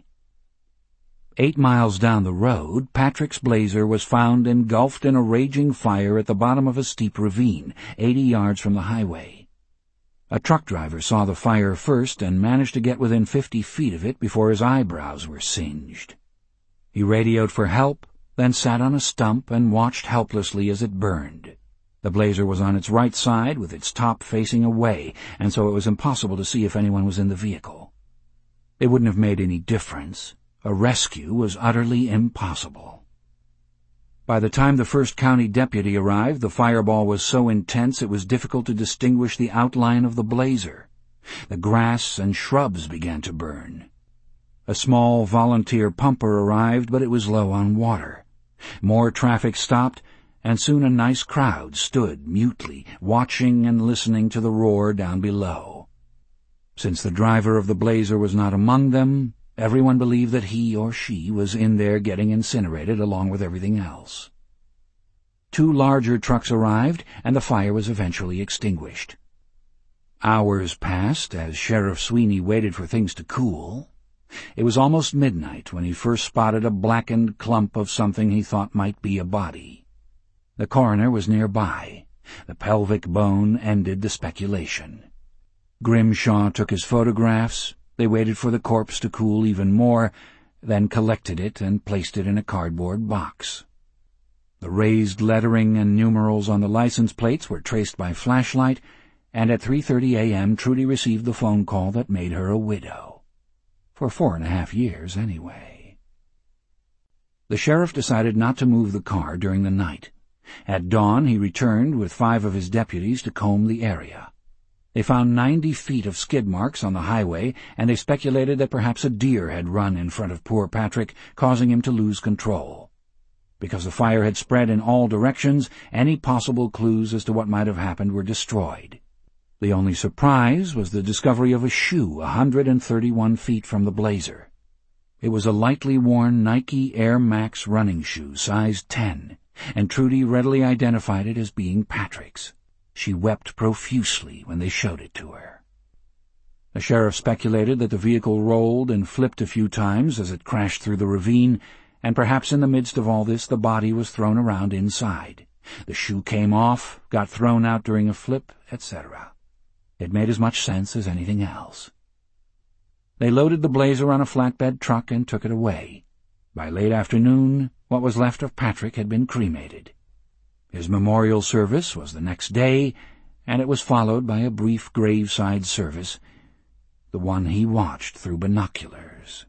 Eight miles down the road, Patrick's Blazer was found engulfed in a raging fire at the bottom of a steep ravine, eighty yards from the highway. A truck driver saw the fire first and managed to get within fifty feet of it before his eyebrows were singed. He radioed for help, then sat on a stump and watched helplessly as it burned. The Blazer was on its right side, with its top facing away, and so it was impossible to see if anyone was in the vehicle. It wouldn't have made any difference. A rescue was utterly impossible. By the time the first county deputy arrived, the fireball was so intense it was difficult to distinguish the outline of the Blazer. The grass and shrubs began to burn. A small volunteer pumper arrived, but it was low on water. More traffic stopped, and soon a nice crowd stood mutely, watching and listening to the roar down below. Since the driver of the Blazer was not among them, everyone believed that he or she was in there getting incinerated along with everything else. Two larger trucks arrived, and the fire was eventually extinguished. Hours passed as Sheriff Sweeney waited for things to cool. It was almost midnight when he first spotted a blackened clump of something he thought might be a body. The coroner was nearby. The pelvic bone ended the speculation. Grimshaw took his photographs. They waited for the corpse to cool even more, then collected it and placed it in a cardboard box. The raised lettering and numerals on the license plates were traced by flashlight, and at three thirty a m Trudy received the phone call that made her a widow. For four and a half years, anyway. The sheriff decided not to move the car during the night. At dawn he returned with five of his deputies to comb the area. They found ninety feet of skid marks on the highway, and they speculated that perhaps a deer had run in front of poor Patrick, causing him to lose control. Because the fire had spread in all directions, any possible clues as to what might have happened were destroyed. The only surprise was the discovery of a shoe a hundred and thirty-one feet from the Blazer. It was a lightly worn Nike Air Max running shoe, size ten, and Trudy readily identified it as being Patrick's. She wept profusely when they showed it to her. The sheriff speculated that the vehicle rolled and flipped a few times as it crashed through the ravine, and perhaps in the midst of all this the body was thrown around inside. The shoe came off, got thrown out during a flip, et cetera. It made as much sense as anything else. They loaded the Blazer on a flatbed truck and took it away. By late afternoon, what was left of Patrick had been cremated. His memorial service was the next day, and it was followed by a brief graveside service, the one he watched through binoculars.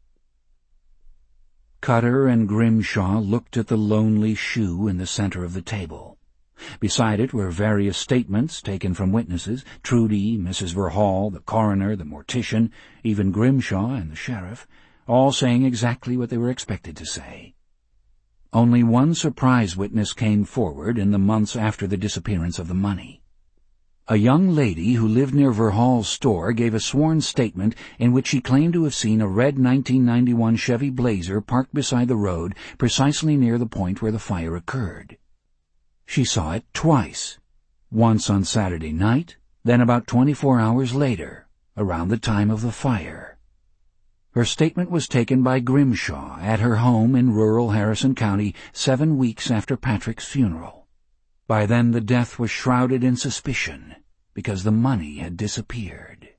Cutter and Grimshaw looked at the lonely shoe in the center of the table. Beside it were various statements taken from witnesses, Trudy, Missus Verhall, the coroner, the mortician, even Grimshaw and the sheriff, all saying exactly what they were expected to say. Only one surprise witness came forward in the months after the disappearance of the money. A young lady who lived near Verhall's store gave a sworn statement in which she claimed to have seen a red nineteen ninety-one Chevy Blazer parked beside the road precisely near the point where the fire occurred. She saw it twice, once on Saturday night, then about twenty-four hours later, around the time of the fire. Her statement was taken by Grimshaw at her home in rural Harrison County seven weeks after Patrick's funeral. By then the death was shrouded in suspicion, because the money had disappeared.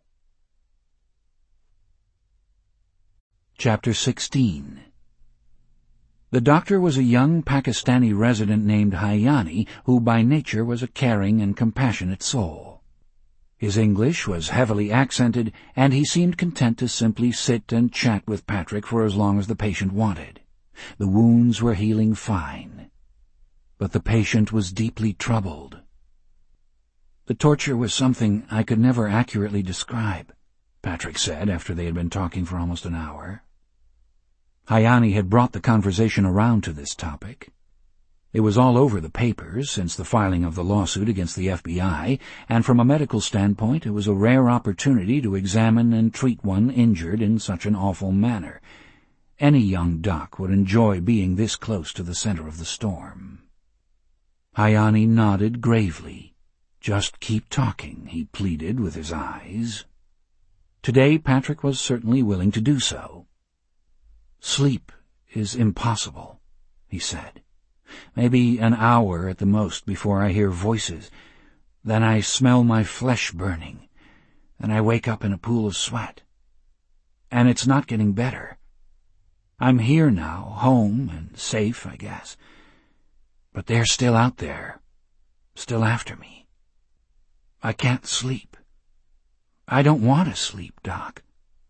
Chapter sixteen. The doctor was a young Pakistani resident named Hayani, who by nature was a caring and compassionate soul. His English was heavily accented, and he seemed content to simply sit and chat with Patrick for as long as the patient wanted. The wounds were healing fine, but the patient was deeply troubled. "The torture was something I could never accurately describe," Patrick said after they had been talking for almost an hour. Hayani had brought the conversation around to this topic. It was all over the papers since the filing of the lawsuit against the F B I, and from a medical standpoint it was a rare opportunity to examine and treat one injured in such an awful manner. Any young doc would enjoy being this close to the center of the storm. Hayani nodded gravely. "Just keep talking," he pleaded with his eyes. Today Patrick was certainly willing to do so. "Sleep is impossible," he said. "Maybe an hour at the most before I hear voices. Then I smell my flesh burning. Then I wake up in a pool of sweat. And it's not getting better. I'm here now, home and safe, I guess. But they're still out there, still after me. I can't sleep. I don't want to sleep, Doc."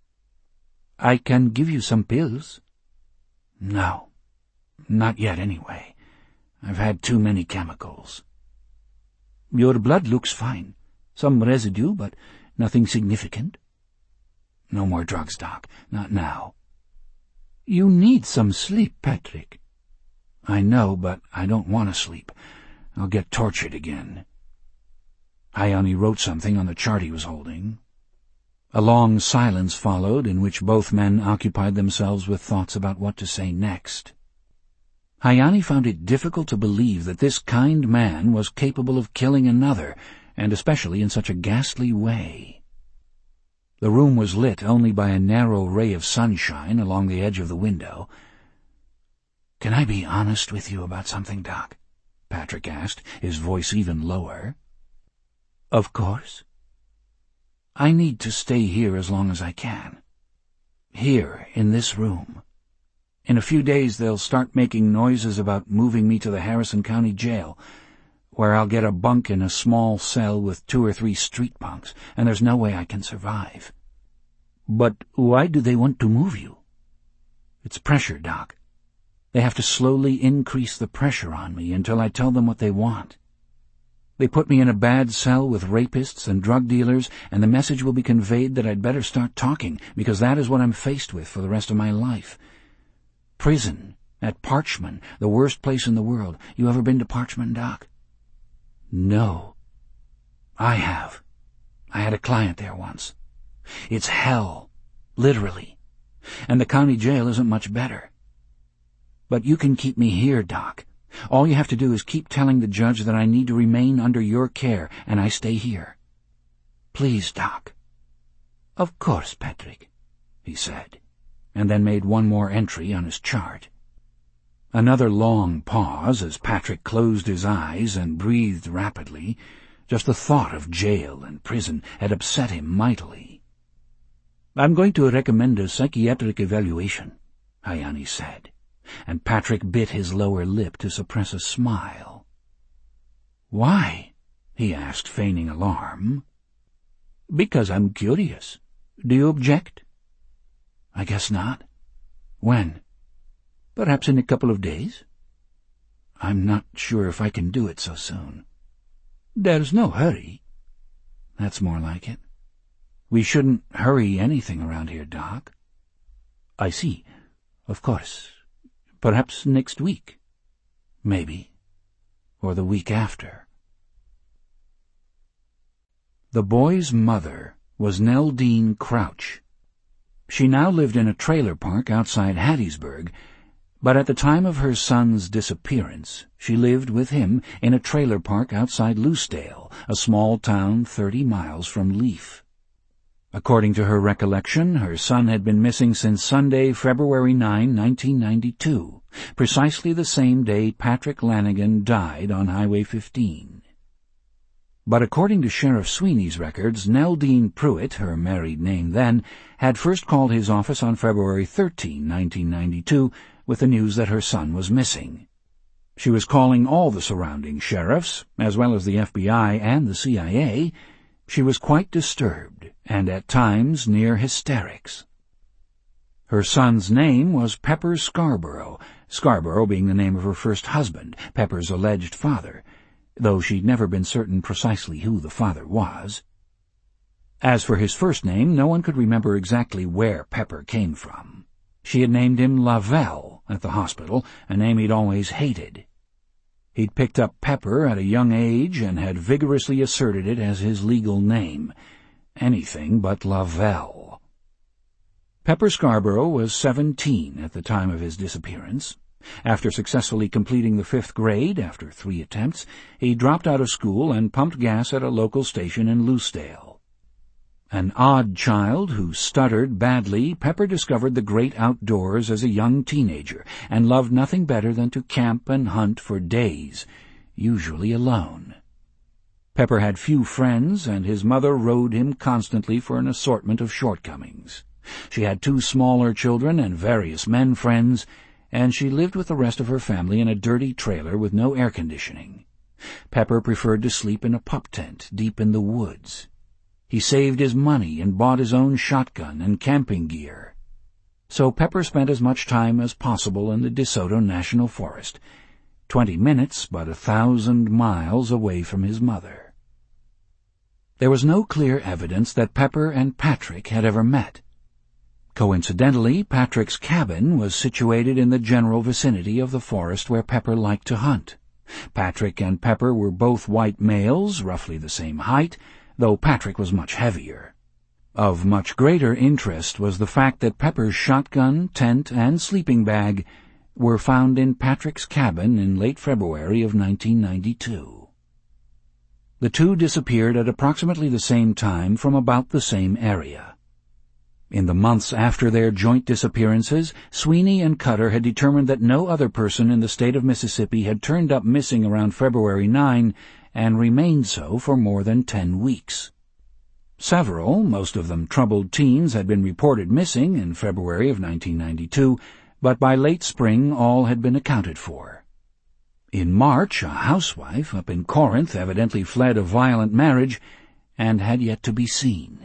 "I can give you some pills." "No, not yet anyway. I've had too many chemicals." "Your blood looks fine. Some residue, but nothing significant." "No more drugs, Doc. Not now." "You need some sleep, Patrick." "I know, but I don't want to sleep. I'll get tortured again." Hayani wrote something on the chart he was holding. A long silence followed, in which both men occupied themselves with thoughts about what to say next. Hayani found it difficult to believe that this kind man was capable of killing another, and especially in such a ghastly way. The room was lit only by a narrow ray of sunshine along the edge of the window. "Can I be honest with you about something, Doc?" Patrick asked, his voice even lower. "Of course." "I need to stay here as long as I can. Here, in this room. In a few days they'll start making noises about moving me to the Harrison County Jail, where I'll get a bunk in a small cell with two or three street punks, and there's no way I can survive." "But why do they want to move you?" "It's pressure, Doc. They have to slowly increase the pressure on me until I tell them what they want. They put me in a bad cell with rapists and drug dealers, and the message will be conveyed that I'd better start talking, because that is what I'm faced with for the rest of my life. Prison, at Parchman, the worst place in the world. You ever been to Parchman, Doc?" "No." "I have. I had a client there once. It's hell, literally. And the county jail isn't much better. But you can keep me here, Doc. All you have to do is keep telling the judge that I need to remain under your care, and I stay here. Please, Doc." "Of course, Patrick," he said, and then made one more entry on his chart. Another long pause as Patrick closed his eyes and breathed rapidly. Just the thought of jail and prison had upset him mightily. "I'm going to recommend a psychiatric evaluation," Hayani said, and Patrick bit his lower lip to suppress a smile. "Why?" he asked, feigning alarm. "Because I'm curious. Do you object?" "I guess not. When?" "Perhaps in a couple of days." "I'm not sure if I can do it so soon." "There's no hurry." "That's more like it. We shouldn't hurry anything around here, Doc." "I see. Of course. Perhaps next week." "Maybe. Or the week after." The boy's mother was Neldine Crouch. She now lived in a trailer park outside Hattiesburg, but at the time of her son's disappearance, she lived with him in a trailer park outside Loosedale, a small town thirty miles from Leaf. According to her recollection, her son had been missing since Sunday, February ninth, nineteen ninety-two, precisely the same day Patrick Lanigan died on Highway fifteen. But according to Sheriff Sweeney's records, Neldine Pruitt, her married name then, had first called his office on February thirteenth, nineteen ninety-two, with the news that her son was missing. She was calling all the surrounding sheriffs, as well as the F B I and the C I A. She was quite disturbed, and at times near hysterics. Her son's name was Pepper Scarborough, Scarborough being the name of her first husband, Pepper's alleged father, though she'd never been certain precisely who the father was. As for his first name, no one could remember exactly where Pepper came from. She had named him Lavelle at the hospital, a name he'd always hated. He'd picked up Pepper at a young age and had vigorously asserted it as his legal name. Anything but Lavelle. Pepper Scarborough was seventeen at the time of his disappearance. After successfully completing the fifth grade after three attempts, he dropped out of school and pumped gas at a local station in Loosedale. An odd child who stuttered badly, Pepper discovered the great outdoors as a young teenager and loved nothing better than to camp and hunt for days, usually alone. Pepper had few friends, and his mother rode him constantly for an assortment of shortcomings. She had two smaller children and various men friends, and she lived with the rest of her family in a dirty trailer with no air conditioning. Pepper preferred to sleep in a pup tent deep in the woods. He saved his money and bought his own shotgun and camping gear. So Pepper spent as much time as possible in the DeSoto National Forest, twenty minutes but a thousand miles away from his mother. There was no clear evidence that Pepper and Patrick had ever met. Coincidentally, Patrick's cabin was situated in the general vicinity of the forest where Pepper liked to hunt. Patrick and Pepper were both white males, roughly the same height, though Patrick was much heavier. Of much greater interest was the fact that Pepper's shotgun, tent, and sleeping bag were found in Patrick's cabin in late February of nineteen ninety-two. The two disappeared at approximately the same time from about the same area. In the months after their joint disappearances, Sweeney and Cutter had determined that no other person in the state of Mississippi had turned up missing around February ninth and remained so for more than ten weeks. Several, most of them troubled teens, had been reported missing in February of nineteen ninety-two, but by late spring all had been accounted for. In March, a housewife up in Corinth evidently fled a violent marriage and had yet to be seen.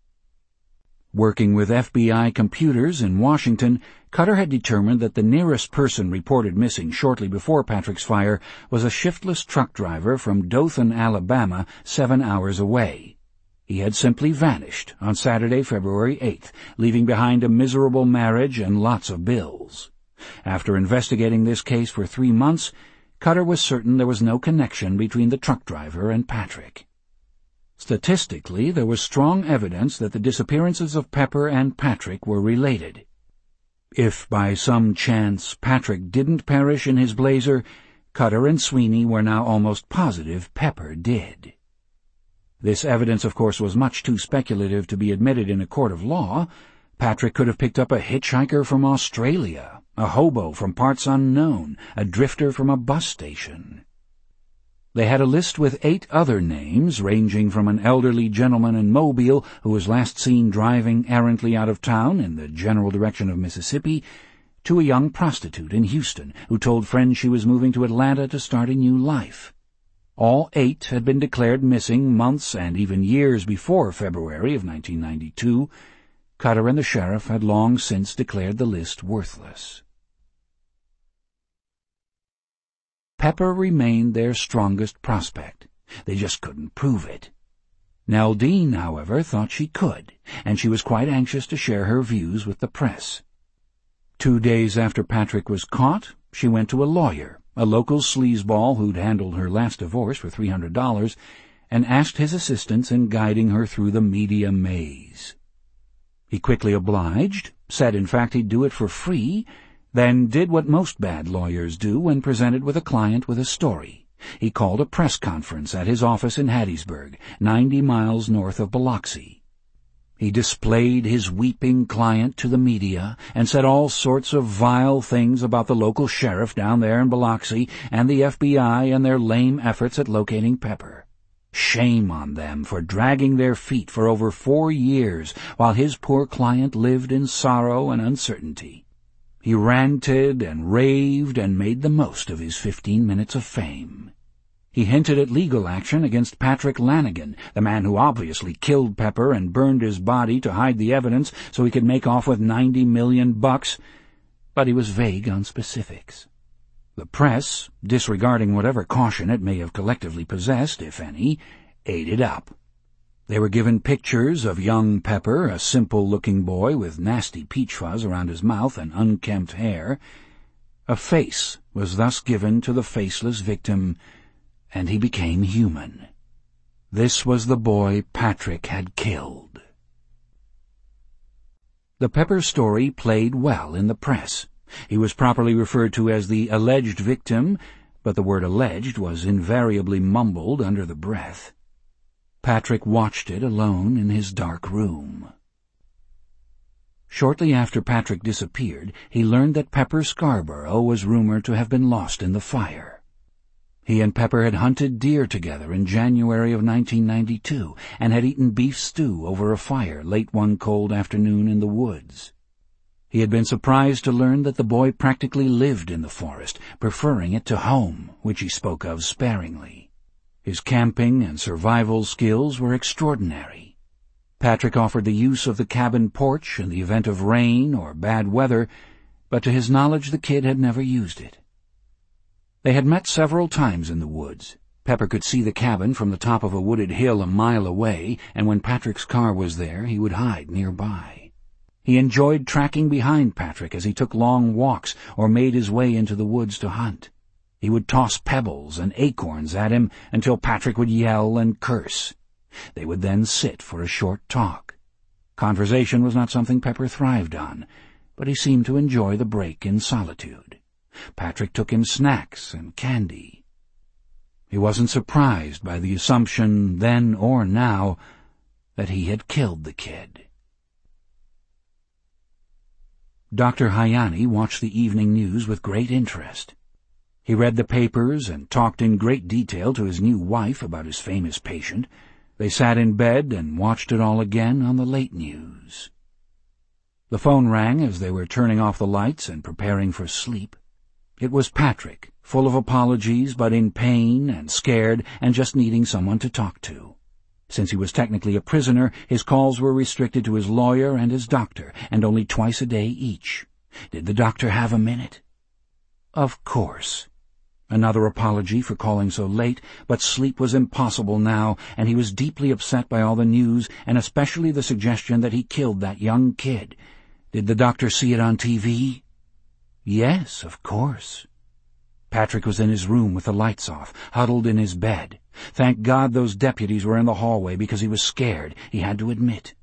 Working with F B I computers in Washington, Cutter had determined that the nearest person reported missing shortly before Patrick's fire was a shiftless truck driver from Dothan, Alabama, seven hours away. He had simply vanished on Saturday, February eighth, leaving behind a miserable marriage and lots of bills. After investigating this case for three months, Cutter was certain there was no connection between the truck driver and Patrick. Statistically, there was strong evidence that the disappearances of Pepper and Patrick were related. If by some chance Patrick didn't perish in his blazer, Cutter and Sweeney were now almost positive Pepper did. This evidence, of course, was much too speculative to be admitted in a court of law. Patrick could have picked up a hitchhiker from Australia, a hobo from parts unknown, a drifter from a bus station. They had a list with eight other names, ranging from an elderly gentleman in Mobile who was last seen driving errantly out of town in the general direction of Mississippi, to a young prostitute in Houston who told friends she was moving to Atlanta to start a new life. All eight had been declared missing months and even years before February of nineteen ninety-two. Cutter and the sheriff had long since declared the list worthless. Pepper remained their strongest prospect. They just couldn't prove it. Nell Dean, however, thought she could, and she was quite anxious to share her views with the press. Two days after Patrick was caught, she went to a lawyer, a local sleazeball who'd handled her last divorce for three hundred dollars, and asked his assistance in guiding her through the media maze. He quickly obliged, said in fact he'd do it for free, then did what most bad lawyers do when presented with a client with a story. He called a press conference at his office in Hattiesburg, ninety miles north of Biloxi. He displayed his weeping client to the media and said all sorts of vile things about the local sheriff down there in Biloxi and the F B I and their lame efforts at locating Pepper. Shame on them for dragging their feet for over four years while his poor client lived in sorrow and uncertainty. He ranted and raved and made the most of his fifteen minutes of fame. He hinted at legal action against Patrick Lanigan, the man who obviously killed Pepper and burned his body to hide the evidence so he could make off with ninety million bucks, but he was vague on specifics. The press, disregarding whatever caution it may have collectively possessed, if any, ate it up. They were given pictures of young Pepper, a simple-looking boy with nasty peach fuzz around his mouth and unkempt hair. A face was thus given to the faceless victim, and he became human. This was the boy Patrick had killed. The Pepper story played well in the press. He was properly referred to as the alleged victim, but the word alleged was invariably mumbled under the breath. Patrick watched it alone in his dark room. Shortly after Patrick disappeared, he learned that Pepper Scarborough was rumored to have been lost in the fire. He and Pepper had hunted deer together in January of nineteen ninety-two and had eaten beef stew over a fire late one cold afternoon in the woods. He had been surprised to learn that the boy practically lived in the forest, preferring it to home, which he spoke of sparingly. His camping and survival skills were extraordinary. Patrick offered the use of the cabin porch in the event of rain or bad weather, but to his knowledge the kid had never used it. They had met several times in the woods. Pepper could see the cabin from the top of a wooded hill a mile away, and when Patrick's car was there, he would hide nearby. He enjoyed tracking behind Patrick as he took long walks or made his way into the woods to hunt. He would toss pebbles and acorns at him until Patrick would yell and curse. They would then sit for a short talk. Conversation was not something Pepper thrived on, but he seemed to enjoy the break in solitude. Patrick took him snacks and candy. He wasn't surprised by the assumption, then or now, that he had killed the kid. Doctor Hayani watched the evening news with great interest. He read the papers and talked in great detail to his new wife about his famous patient. They sat in bed and watched it all again on the late news. The phone rang as they were turning off the lights and preparing for sleep. It was Patrick, full of apologies but in pain and scared and just needing someone to talk to. Since he was technically a prisoner, his calls were restricted to his lawyer and his doctor, and only twice a day each. Did the doctor have a minute? Of course. Another apology for calling so late, but sleep was impossible now, and he was deeply upset by all the news, and especially the suggestion that he killed that young kid. Did the doctor see it on T V? Yes, of course. Patrick was in his room with the lights off, huddled in his bed. Thank God those deputies were in the hallway because he was scared, he had to admit.